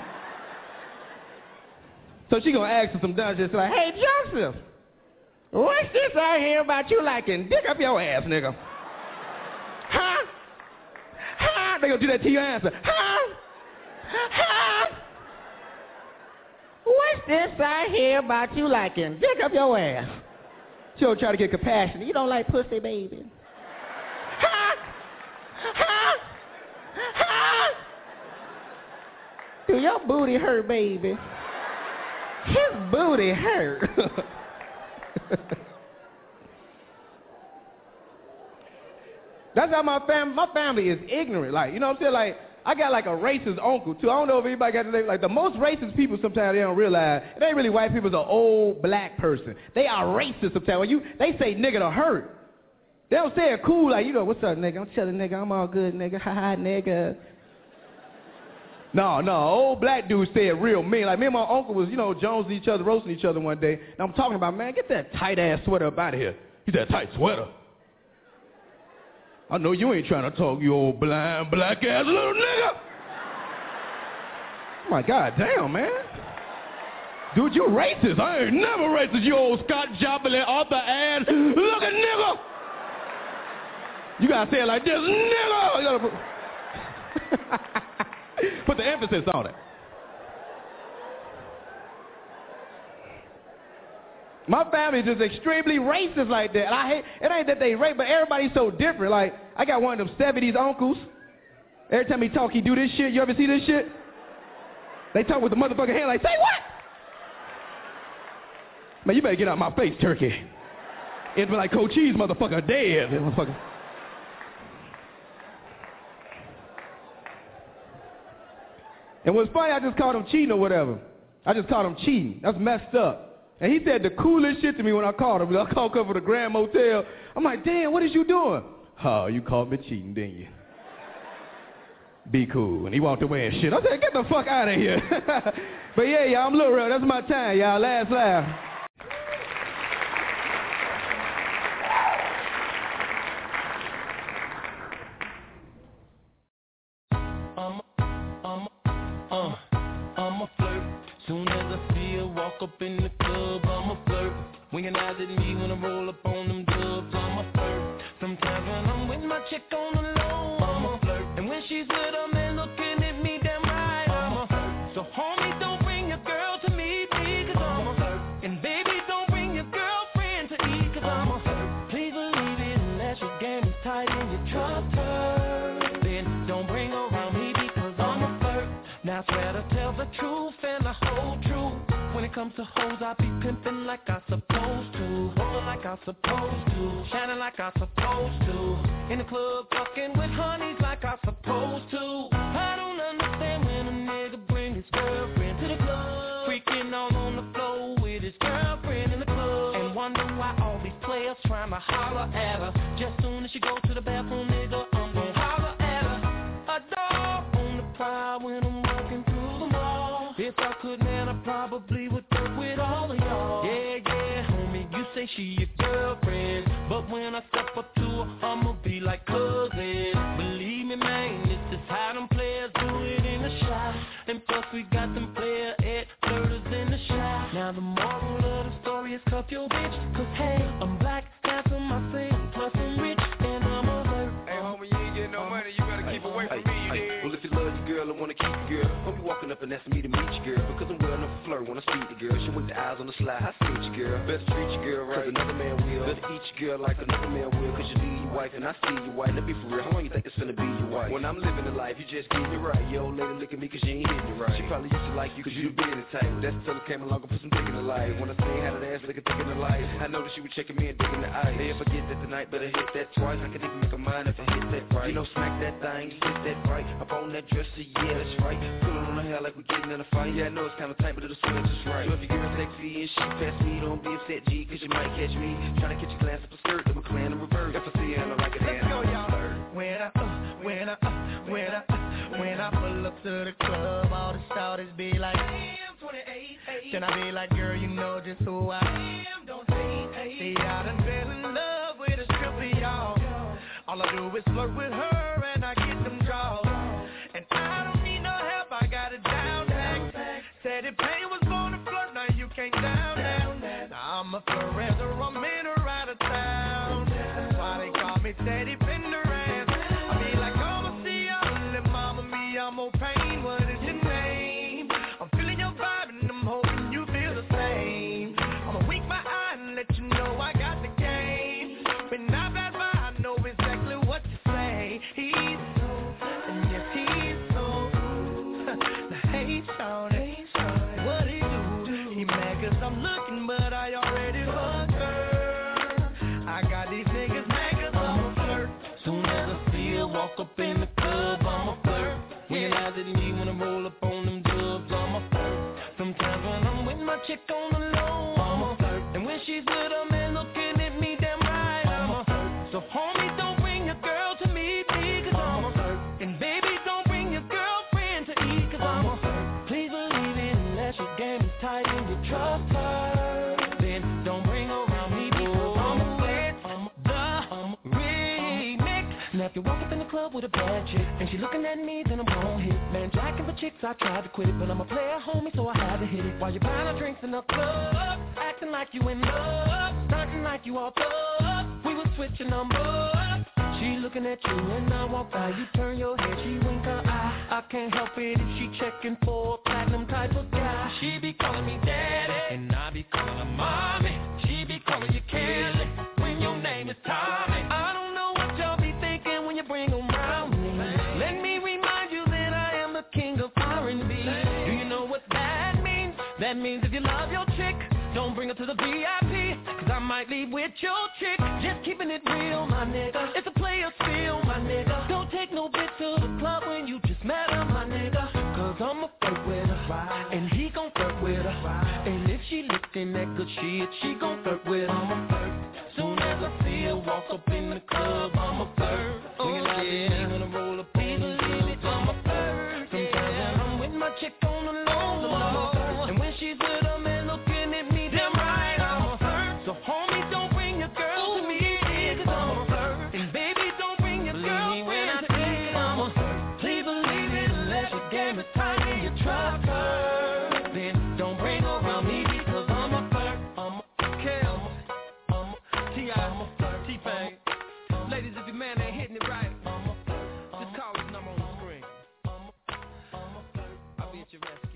So she gonna ask her some dumb shit. She's like, hey, Joseph, what's this I hear about you liking dick up your ass, nigga? Huh? Huh? They gonna do that to your answer. Huh? Huh? What's this I hear about you liking dick up your ass? She'll try to get compassionate. You don't like pussy, baby? Huh? Huh? Huh? Do your booty hurt, baby? His booty hurt. That's how my family is ignorant. Like, you know what I'm saying? Like, I got like a racist uncle too. I don't know if anybody got to like the most racist people sometimes they don't realize it ain't really white people, it's an old black person. They are racist sometimes. When they say nigga to hurt. They don't say it cool like, you know, what's up, nigga? I'm chilling, nigga. I'm all good, nigga. Ha ha, nigga. No, old black dudes say it real mean. Like me and my uncle was, you know, jonesing each other, roasting each other one day. And I'm talking about, man, get that tight-ass sweater up out of here. He said, tight sweater? I know you ain't trying to talk, you old blind, black-ass little nigga. Oh, my God, damn, man. Dude, you racist. I ain't never racist, you old Scott Joplin, Arthur-ass looking nigga. You gotta say it like this, nigga. You gotta put the emphasis on it. My family is just extremely racist like that. And I hate, it ain't that they racist, but everybody's so different. Like, I got one of them 70s uncles. Every time he talk, he do this shit. You ever see this shit? They talk with the motherfucking hand like, say what? Man, you better get out my face, turkey. It's like Cochise, motherfucker, dead. Motherfucker. And what's funny, I just called him cheating or whatever. I just called him cheating. That's messed up. And he said the coolest shit to me when I called him. I called him for the Grand Motel. I'm like, damn, what is you doing? Oh, you called me cheating, didn't you? Be cool. And he walked away and shit. I said, get the fuck out of here. But yeah, y'all, I'm Lil Rel. That's my time, y'all. Last laugh. I'm a flirt. Soon as I see her walk up in the club, I'm a flirt. Winking eyes at me when I roll up on them dubs, I'm a flirt. Sometimes when I'm with my chick on the low, I'm a flirt. And when she's with a man looking at me damn right, I'm a flirt. So homie, don't bring your girl to meet me, cause I'm a flirt. And comes to hoes, I be pimping like I supposed to, rolling like I supposed to, shining like I supposed to, in the club fucking with honeys like I supposed to. I don't understand when a nigga bring his girlfriend to the club, freaking all on the floor with his girlfriend in the club, and wonder why all these players trying to holler at her. Just soon as she go to the bathroom, nigga, I'm gon' holler at her. A dog on the prowl when I'm walking through the mall. If I could, man, I probably would work with all of y'all. Yeah, yeah, homie, you say she your girlfriend, but when I step up to her, I'ma be like cousin. Believe me, man, this is how them players do it in the shop. And plus we got them player at flirters in the shop. Now the moral of the story is cuff your bitch, cause hey, I'm black, handsome, myself, plus I'm rich, and I'm alert. Hey, homie, you ain't getting no money, you better keep away from me, you dig? Well, if you love your girl and wanna keep your girl, don't be walking up and asking me to meet your girl, because I'm well enough to flirt when I speak to girl. She with the eyes on the slide, I see your girl. Better treat your girl right, cause another man will. Better eat your girl like another man will, cause you leave your wife and I see your wife. Now be for real, how long you think it's finna be your wife? When I'm living the life, you just getting it right. Your old lady look at me cause she ain't hitting it right. She probably used to like you cause you the business type. That's till it came along and put some dick in the life. When I seen how that ass looking thick in the light, I know that she was checking me and digging the eye. Hey, if I get that tonight, better hit that twice. I can even make a mind if I hit that right. You know, smack that thing, hit that right. Up on that dresser, yeah, that's right. Pull it on her hair like we getting in a fight. Yeah, I know it's kinda tight, but it'll swing just right. So if your girl sexy and she pass me, don't be upset, G, cause you might catch me trying to catch your glass up a skirt, then we're clearing the reverse. If I see her, I like it, then I'll flirt. When I pull up to the club, all the shawties be like, damn, 28. Then I be like, girl, you know just who I am, don't hate. See, I done fell in love with a stripper, y'all. All I do is flirt with her and I get them draws. And I don't need no help, I got it down pat. Said if pain was born to flirt, now you can't down that. Now I'm a forever, I'm in or out of town. That's why they call me Teddy Pendergrass. I be like, I'ma see ya, little mama me, I'm more pain, what is your name? I'm feeling your vibe and I'm hoping you feel the same. I'ma wink my eye and let you know I got the game. When I pass by, I know exactly what to say. He's so, and yes he's so. Now hey, shawty, what he do? He mad cause I'm looking, but I already fucked her. I got these niggas mad cause I'm a flirt. Soon as I see her walk up in the club, I'm a flirt. Realize that me when I roll up on them dubs, I'm a flirt. Sometimes when I'm with my chick on the low, I'm a flirt. And when she's with a man looking at me damn right, I'm a flirt. So homie, don't bring your girl to meet me, cause I'm a flirt. And baby, don't bring your girlfriend to eat, cause I'm a flirt. Please believe it unless your game is tight and you trust her. Then don't bring her around me because I'm a flirt. I'm the remix. Now if you walk up in the club with a bad chick and she looking at me, then I'm gon' hit. Man, jacking for chicks, I tried to quit it, but I'm a player, homie, so I had to hit it. While you buying her drinks in the club, acting like you in love, stunting like you all thug. We was switching numbers. She looking at you and I walk by, you turn your head, she wink her eye. I can't help it if she checking for a platinum type of guy. She be calling me daddy, and I be calling her mommy. She be calling you Kelly, when your name is Tommy. I don't know what y'all be thinking when you bring around me. Let me remind you that I am the king of R&B. Do you know what that means? That means if you love your chick, don't bring her to the VIP, cause I might leave with your chick. Just keeping it real, my nigga. It's a player's feel, my nigga. Don't take no bitch to the club when you just met her, my nigga. Cause I'ma flirt with her, and he gon' flirt with her. And if she looking at good shit, she gon' flirt with her. I'ma flirt. Soon as I see her walk up in the club, I'ma flirt. Oh yeah, when I roll up on the club, I'ma flirt. Sometimes when I'm with my chick on the low, I'ma flirt. And when she's with a man looking at me, damn right, I'm a flirt. So homie, don't bring your girl to me, cause I'm a flirt. And baby, don't bring your girlfriend to me, I'm a flirt. Please believe it unless your game is tight and you trust her. Then don't bring her around me because I'm a flirt. I'm a Kel, I'm a T.I., I'm a flirt. T-Pain. Ladies, if your man ain't hitting it right, just call his number on the screen. I'll be at your rescue.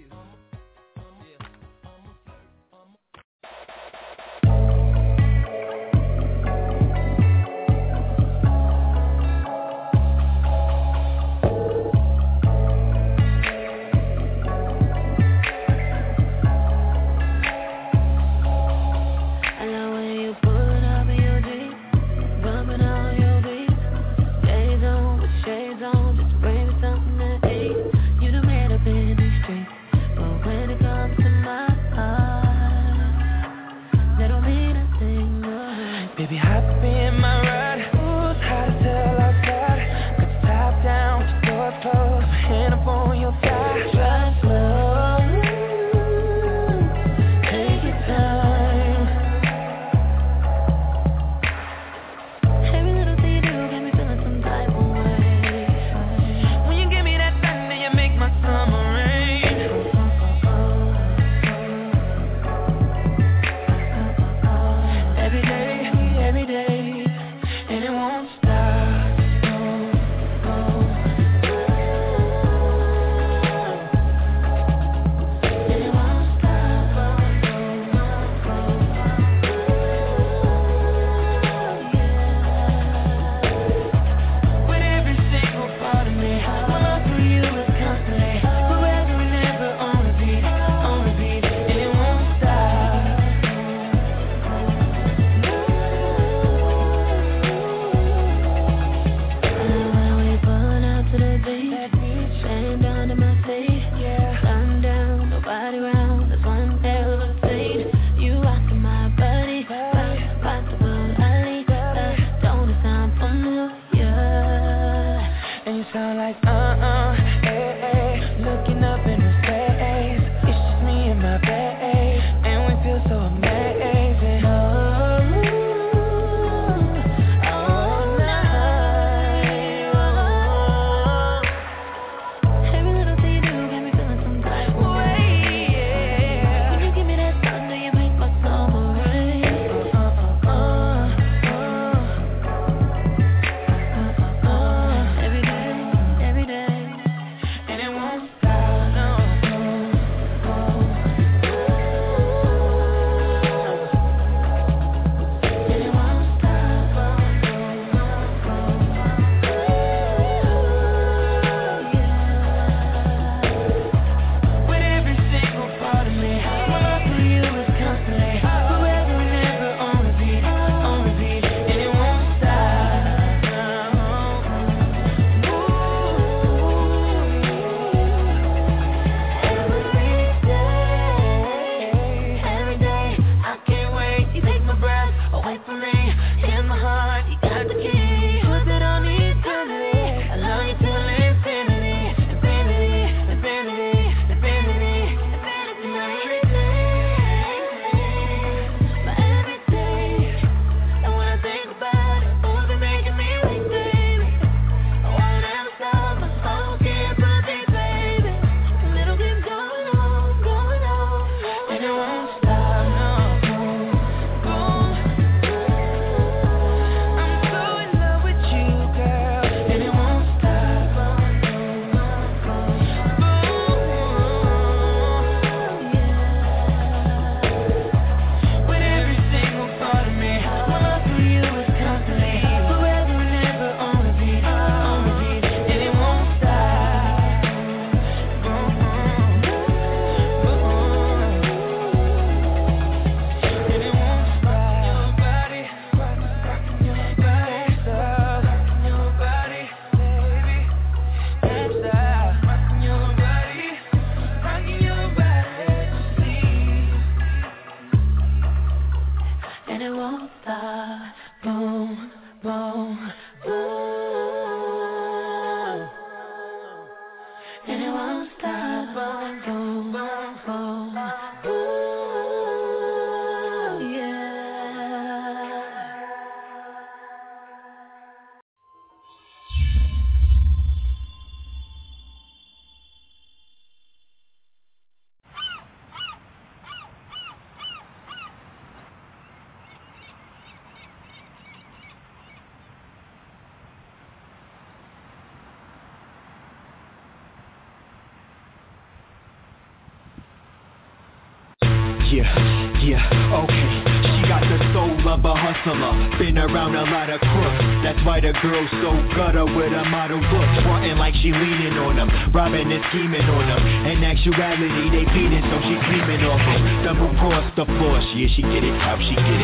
Yeah, okay. She got the soul of a hustler, been around a lot of crooks. That's why the girl's so gutter with a model look, frontin' like she leaning on them, robbing and scheming on them. In actuality, they beatin', so she creaming off it. Double cross the floor, yeah, she get it, how she get it. She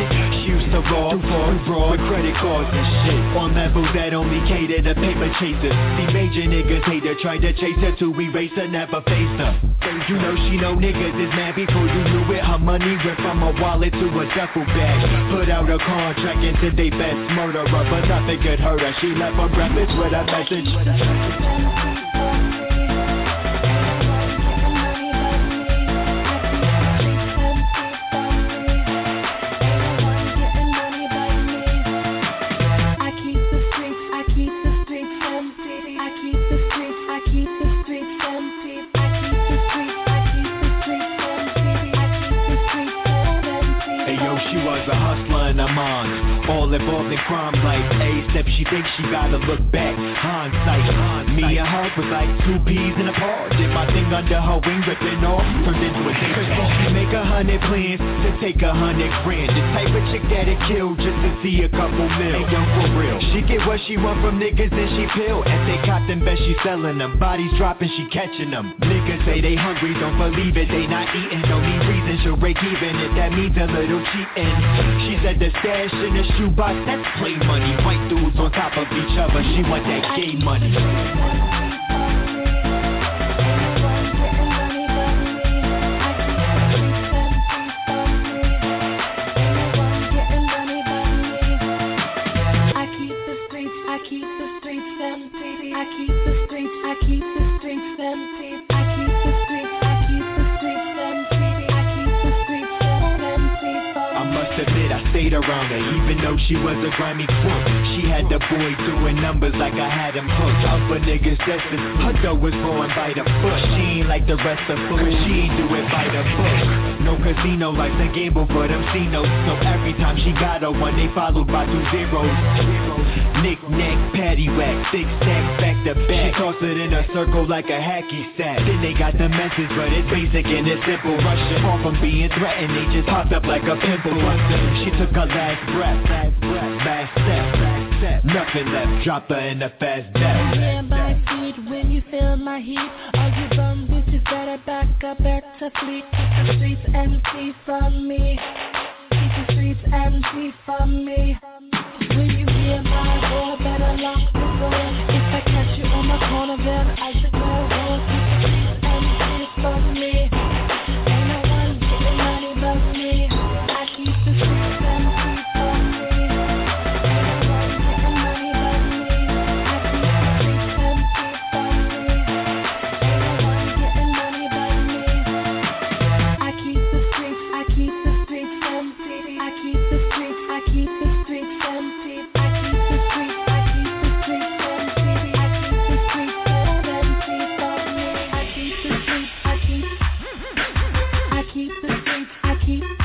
excuse to rob, fraud, with credit cards and shit. On levels that only cater to paper chasers. See major niggas hate her, try to chase her to erase her, never face her. You know she know niggas is mad before you knew it. Her money went from a wallet to a duffel bag. Put out a contract and said they best murderer, but nothing could hurt her. She left her breakfast with a message. All involved in crime like A-step, she thinks she gotta look back. Hindsight, me and her was like two peas in a pod. Did my thing under her wing, ripping off, turned into a thing. She make 100 plans to take 100 grand. The type of chick that'd kill just to see a couple mil. Hey, yo, for real. She get what she want from niggas and she pill. If they cop them, bet she selling them. Bodies dropping, she catching them. Niggas say they hungry, don't believe it, they not eating. Only reason she'll break even if that means a little cheating. She said the stash in the shoebox, that's play money. White dudes on top of each other, she want that gay money. Around her, even though she was a grimy crook. She had the boy doing numbers like I had him hooked. Other niggas destined, her dough was going by the foot. She ain't like the rest of foot, she ain't do it by the book. No casino, life's a gamble for them C-notes. So every time she got a one, they followed by 2 zeros. Knick-knack, paddywhack, 6 stacks back to back. She tossed it in a circle like a hacky sack. Then they got the message, but it's basic and it's simple. Russian, far from being threatened, they just popped up like a pimple. She took her last breath, last step, nothing left, dropped her in a fast death. Stand by feet when you feel my heat. All you bum bitches better back up to fleet. Keep the streets empty from me. Keep the streets empty from me. When you hear my roar, better lock the door. If I catch you on my corner, then I should know. Keep the streets empty from me. Ain't no one getting money but me. I keep the streets empty from me. Ain't no one getting money but me. I keep the streets empty from me. Ain't no one getting money but me. I keep the streets empty. I keep the streets empty. I keep the streets empty. I keep the streets empty. I keep the streets empty from me. I keep the streets, I keep the streets, I keep the streets,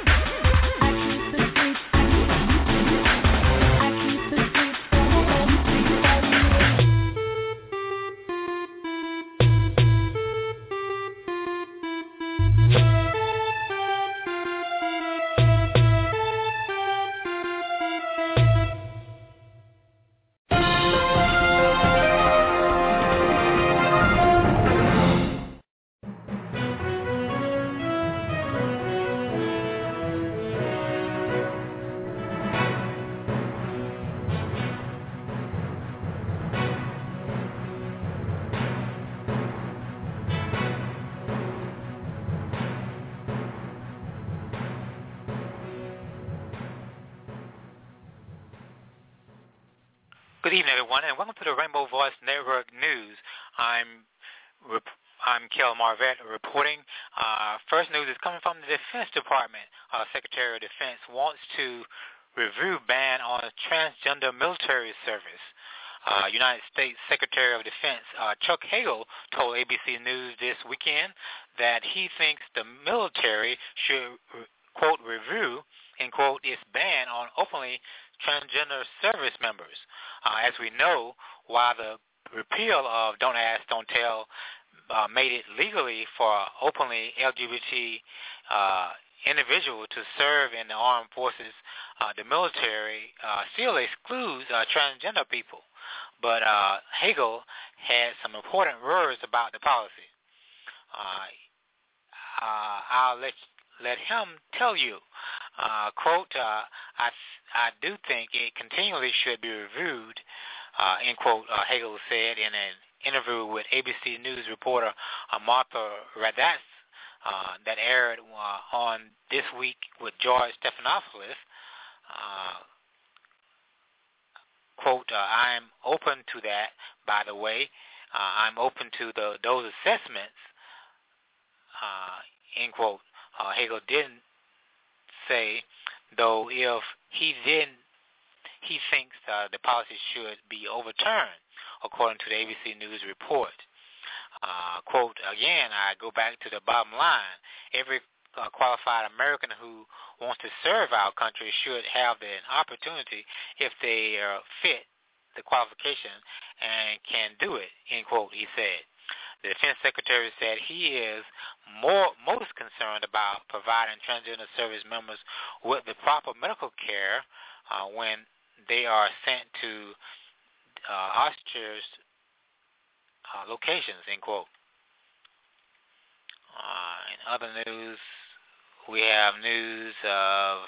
Good evening, everyone, and welcome to the Rainbow Voice Network News. I'm Kel Marvette reporting. First news is coming from the Defense Department. Secretary of Defense wants to review ban on transgender military service. United States Secretary of Defense Chuck Hagel told ABC News this weekend that he thinks the military should, quote, review, end quote, its ban on openly transgender service members. As we know, while the repeal of Don't Ask, Don't Tell made it legally for openly LGBT individual to serve in the armed forces, the military still excludes transgender people. But Hagel had some important words about the policy. I'll let him tell you. Quote, I do think it continually should be reviewed, end quote, Hagel said in an interview with ABC News reporter Martha Raddatz that aired on This Week with George Stephanopoulos. Quote, I'm open to that, by the way. I'm open to those assessments, end quote. Hagel didn't say, though, if he thinks the policy should be overturned, according to the ABC News report. Quote, again, I go back to the bottom line. Every qualified American who wants to serve our country should have the opportunity, if they fit the qualification and can do it, end quote, he said. The Defense Secretary said he is most concerned about providing transgender service members with the proper medical care when they are sent to austere locations, end quote. In other news, we have news of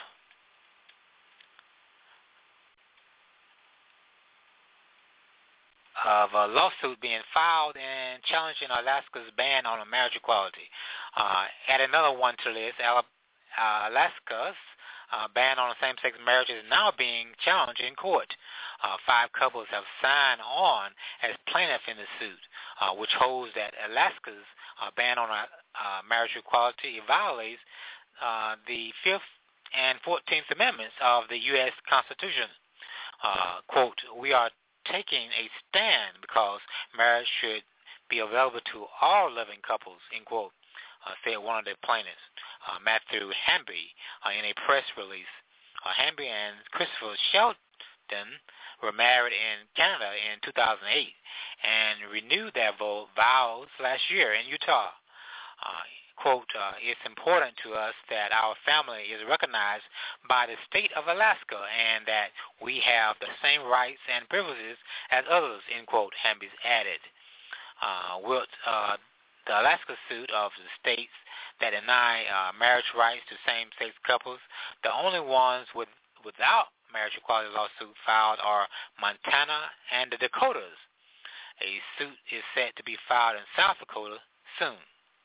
a lawsuit being filed and challenging Alaska's ban on marriage equality. Add another one to the list. Alaska's ban on same-sex marriage is now being challenged in court. 5 couples have signed on as plaintiffs in the suit, which holds that Alaska's ban on marriage equality violates the 5th and 14th Amendments of the U.S. Constitution. Quote, we are taking a stand because marriage should be available to all living couples, end quote, said one of the plaintiffs, Matthew Hamby, in a press release. Hamby and Christopher Shelton were married in Canada in 2008 and renewed their vows last year in Utah. Quote, it's important to us that our family is recognized by the state of Alaska and that we have the same rights and privileges as others, end quote, Hamby added. With the Alaska suit of the states that deny marriage rights to same-sex couples, the only ones without marriage equality lawsuit filed are Montana and the Dakotas. A suit is set to be filed in South Dakota soon.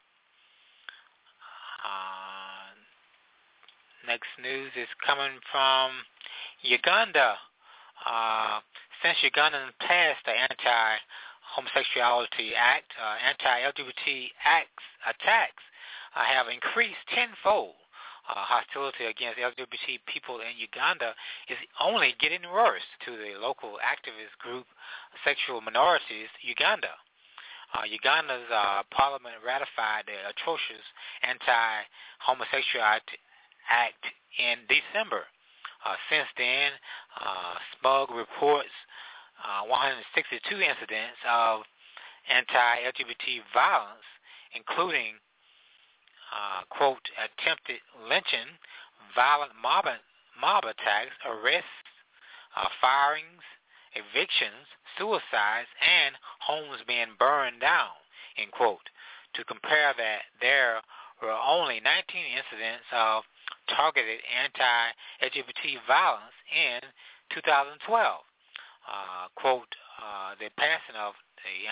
Next news is coming from Uganda. Since Uganda passed the Anti-Homosexuality Act, anti-LGBT attacks have increased tenfold. Hostility against LGBT people in Uganda is only getting worse to the local activist group Sexual Minorities Uganda. Uganda's parliament ratified the atrocious Anti-Homosexuality Act in December. Since then, SMUG reports 162 incidents of anti-LGBT violence, including, quote, attempted lynching, violent mob attacks, arrests, firings, evictions, suicides, and homes being burned down, end quote. To compare that, there were only 19 incidents of targeted anti-LGBT violence in 2012. Quote, the passing of the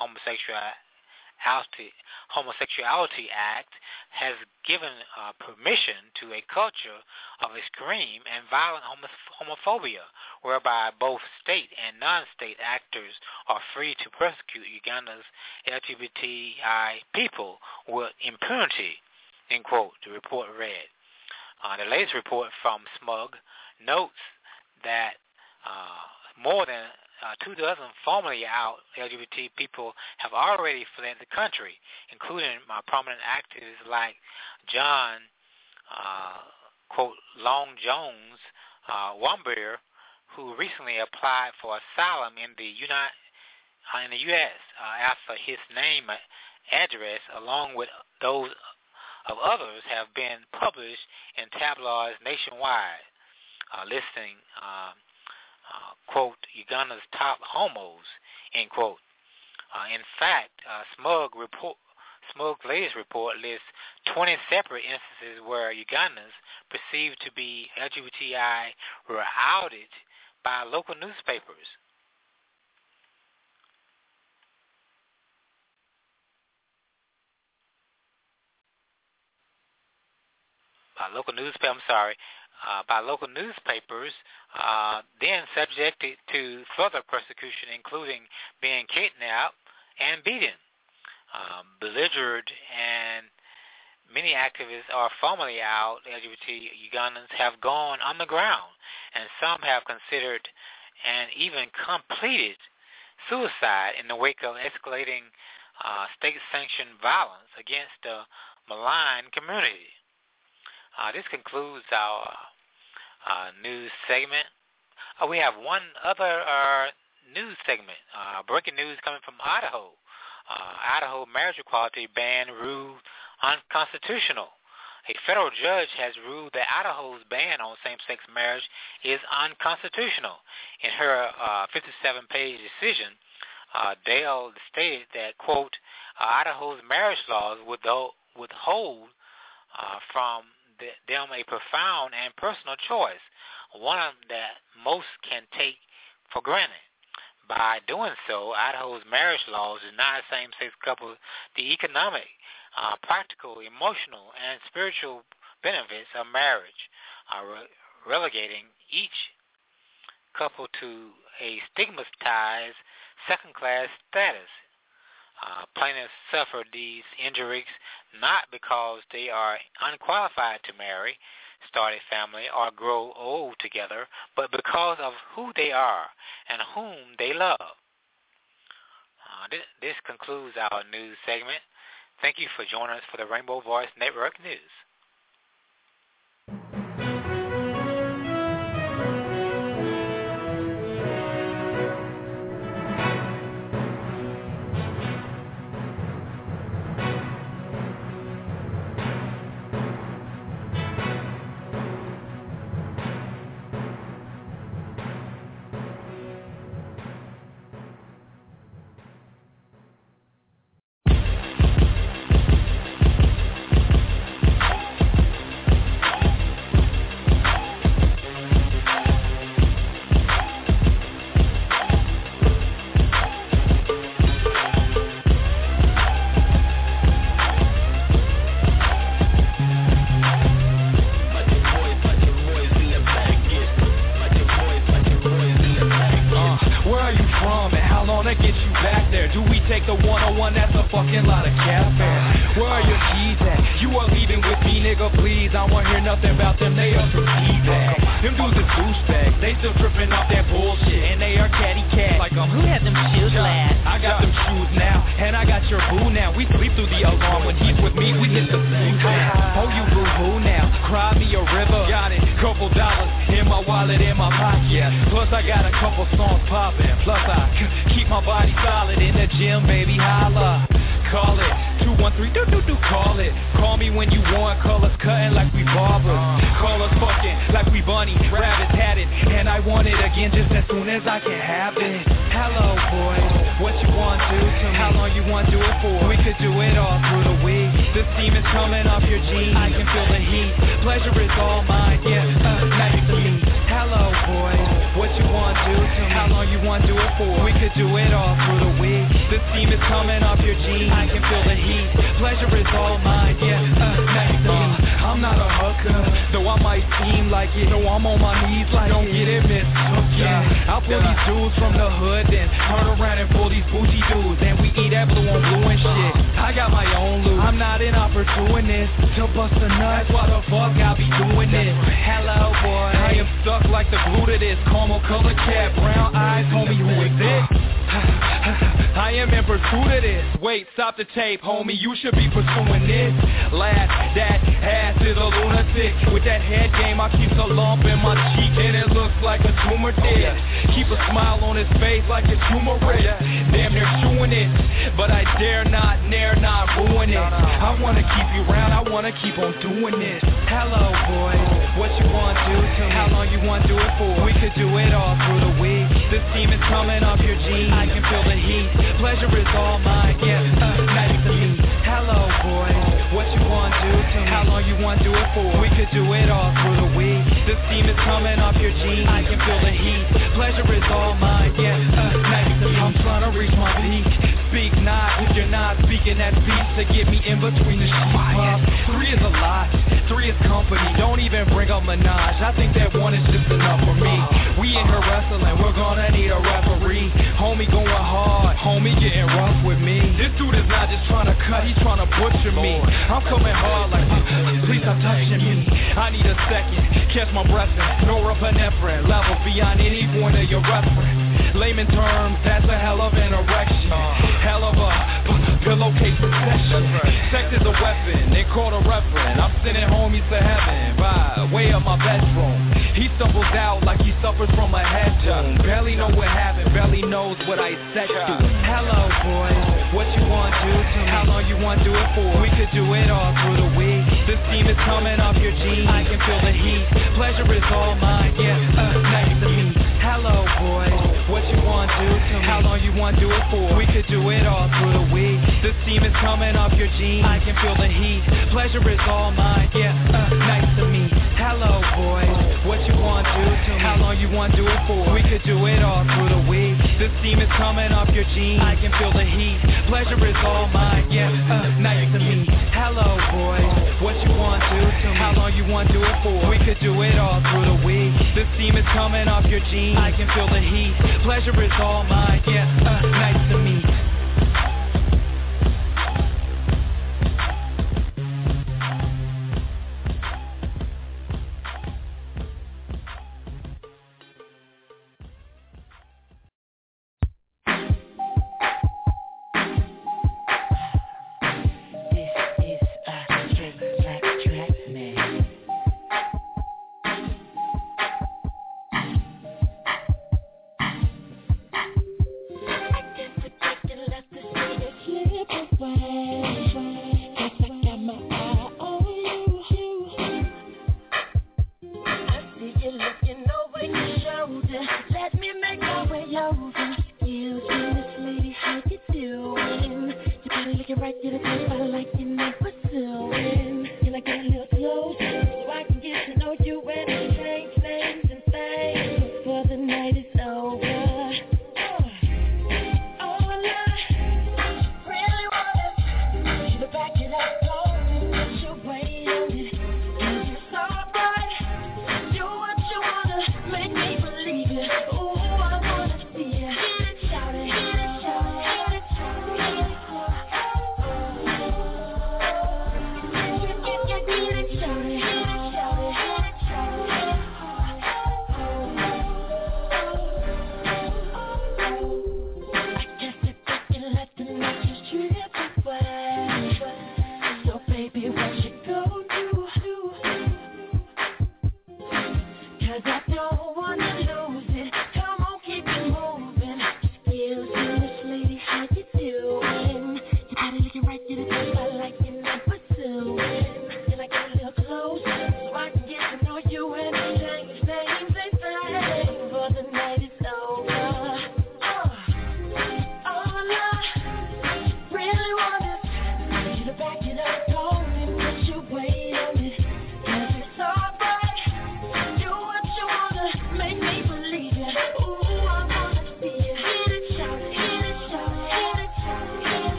Anti-Homosexuality Act has given permission to a culture of extreme and violent homophobia, whereby both state and non-state actors are free to persecute Uganda's LGBTI people with impunity, end quote, the report read. The latest report from SMUG notes that more than 24 formerly out LGBT people have already fled the country, including prominent activists like John, quote, Long Jones Wambier, who recently applied for asylum in the U.S. After his name and address, along with those of others, have been published in tabloids nationwide, listing quote, Uganda's top homos, end quote. In fact, SMUG Smoke latest report lists 20 separate instances where Ugandans perceived to be LGBTI were outed by local newspapers. By local newspapers, then subjected to further persecution, including being kidnapped and beaten. Belligerent, and many activists are formally out. LGBT Ugandans have gone underground, and some have considered and even completed suicide in the wake of escalating state-sanctioned violence against the maligned community. This concludes our news segment. We have one other news segment. Breaking news coming from Idaho. Idaho marriage equality ban ruled unconstitutional. A federal judge has ruled that Idaho's ban on same-sex marriage is unconstitutional. In her 57-page decision, Dale stated that, quote, Idaho's marriage laws withhold from them a profound and personal choice, one that most can take for granted. By doing so, Idaho's marriage laws deny same-sex couples the economic, practical, emotional, and spiritual benefits of marriage, relegating each couple to a stigmatized second-class status. Plaintiffs suffer these injuries not because they are unqualified to marry, start a family, or grow old together, but because of who they are and whom they love. This concludes our news segment. Thank you for joining us for the Rainbow Voice Network News. The tape, homie, you should be pursuing this. Last, that ass is a lunatic. With that head game, I keep a lump in my cheek, and it looks like a tumor did. Keep a smile on his face like it's humorous. Damn near chewing it, but I dare not ruin it. I wanna keep you round, I wanna keep on doing this. Hello, boy, what you wanna do to me? How long you wanna do it for? We could do it all through the week. This steam is coming off your jeans. I can feel the heat. Pleasure is all mine, yeah. Nice to meet. Hello, want, do it for. We could do it all through the week. The steam is coming off your jeans. I can feel the heat. Pleasure is all mine. Yeah, nice to meet. I'm trying to reach my peak. Speak not if you're not speaking that speech to get me in between the sheets. 3 is a lot. 3 is company. Don't even bring up Minaj. I think that 1 is just enough for me. We in here wrestling. We're gonna need a referee. Homie going hard. Homie getting rough with me. This dude is not just trying to cut. He's trying to butcher me. I'm coming hard like, please stop touching me. I need a second. Catch my breath in. Norepinephrine. Level beyond any point of your reference. Layman terms, that's a hell of an erection. Hell of a pillowcase succession. Sex is a weapon, they call a reverend. I'm sending homies to heaven by way of my bedroom. He stumbles out like he suffers from a head wound. Barely know what happened, barely knows what I said to him. Hello boys, what you want to do to me? How long you want to do it for? We could do it all through the week. The steam is coming off your jeans. I can feel the heat. Pleasure is all mine, yeah, nice to meet. Hello boys, what you want to do to me? How long you want to do it for? We could do it all through the week. The steam is coming off your jeans. I can feel the heat. Pleasure is all mine. Yeah, nice to meet. Hello, boys. What you want to do to me? How long you want to do it for? We could do it all through the week. The steam is coming off your jeans. I can feel the heat. Pleasure is all mine. Yeah, nice to meet. Hello, boys. What you want to do to me? How long you want to do it for? We could do it all through the week. The steam is coming off your jeans. I can feel the heat. Pleasure is all mine. Yeah, nice to meet.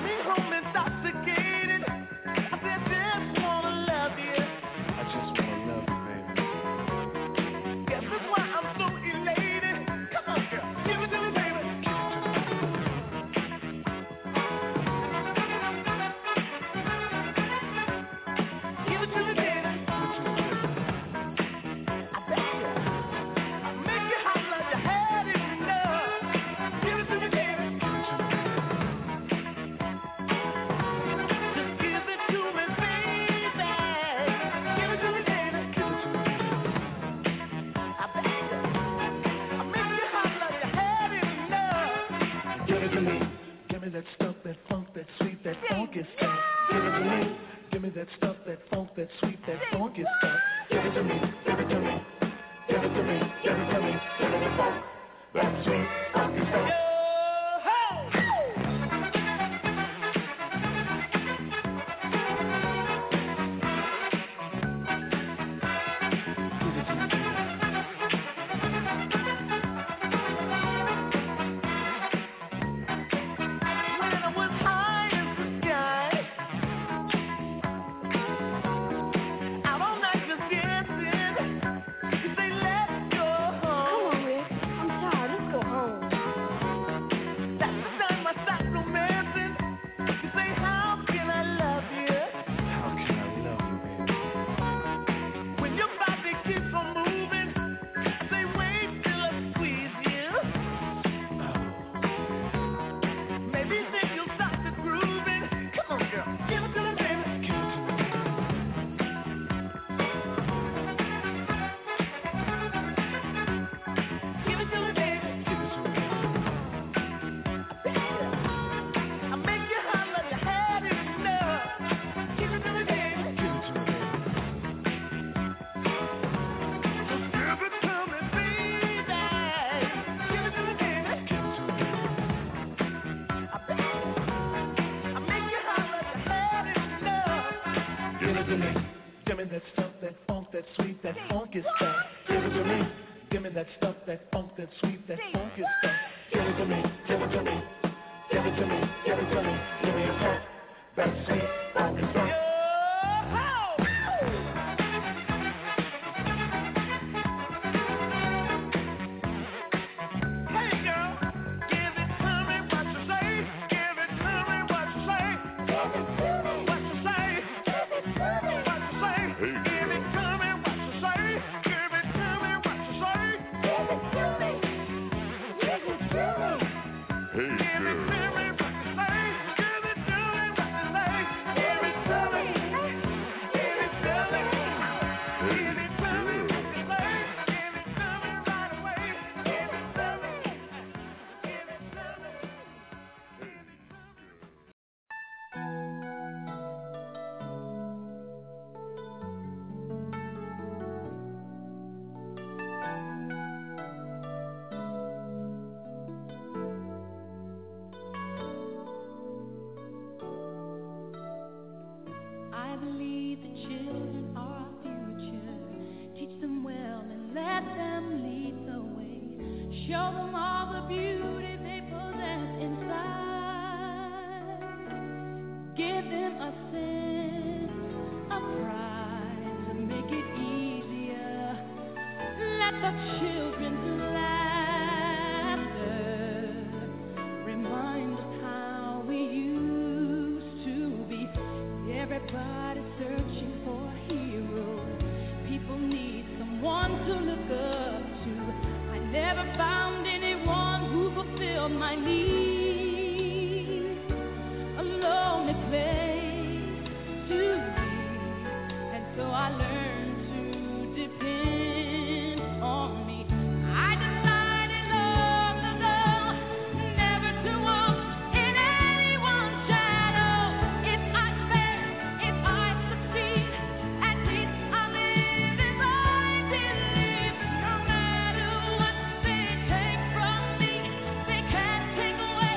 Take from me, they can't take away.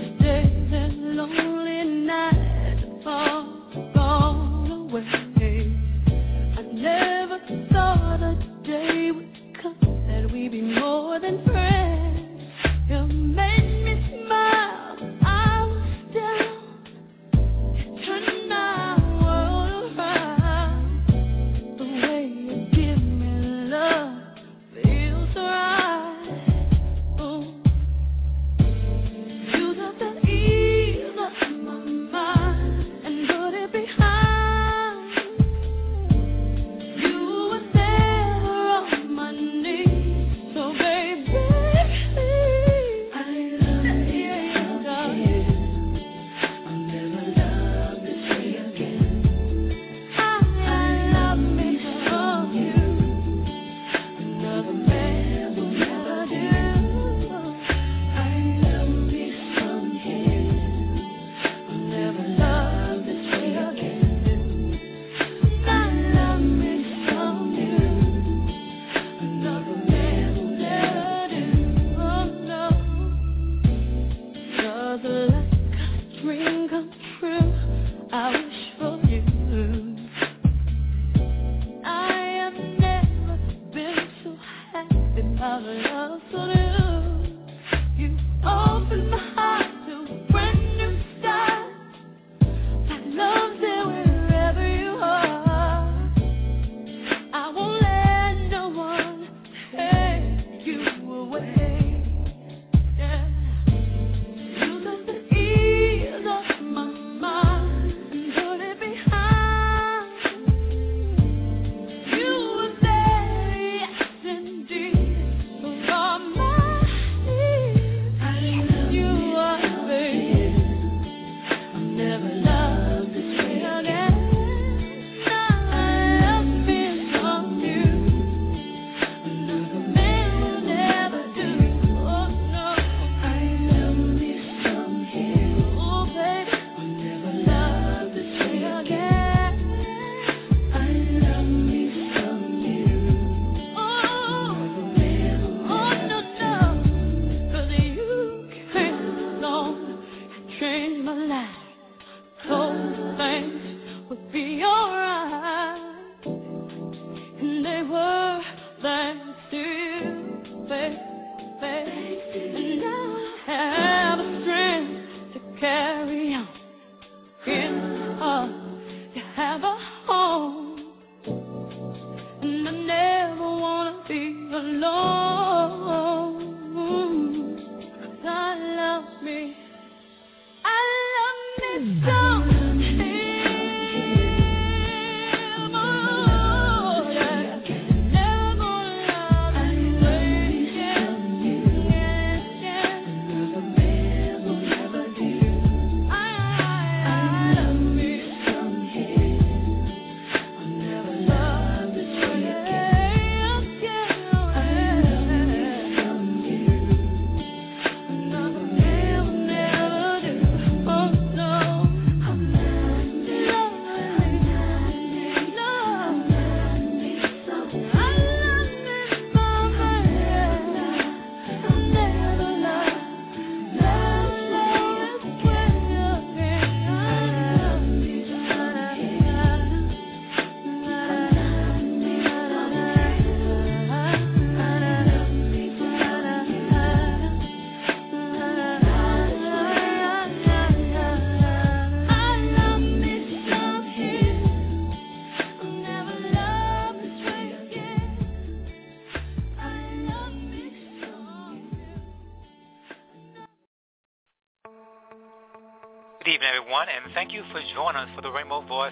Good evening, everyone, and thank you for joining us for the Rainbow Voice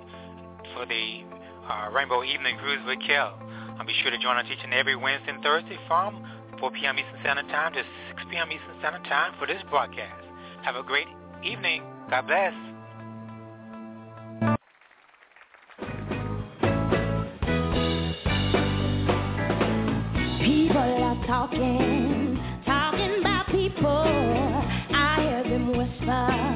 for the Rainbow Evening Cruise with Kel. Be sure to join us each and every Wednesday and Thursday from 4 p.m. Eastern Standard Time to 6 p.m. Eastern Standard Time for this broadcast. Have a great evening. God bless. People are talking about people. I hear them whisper.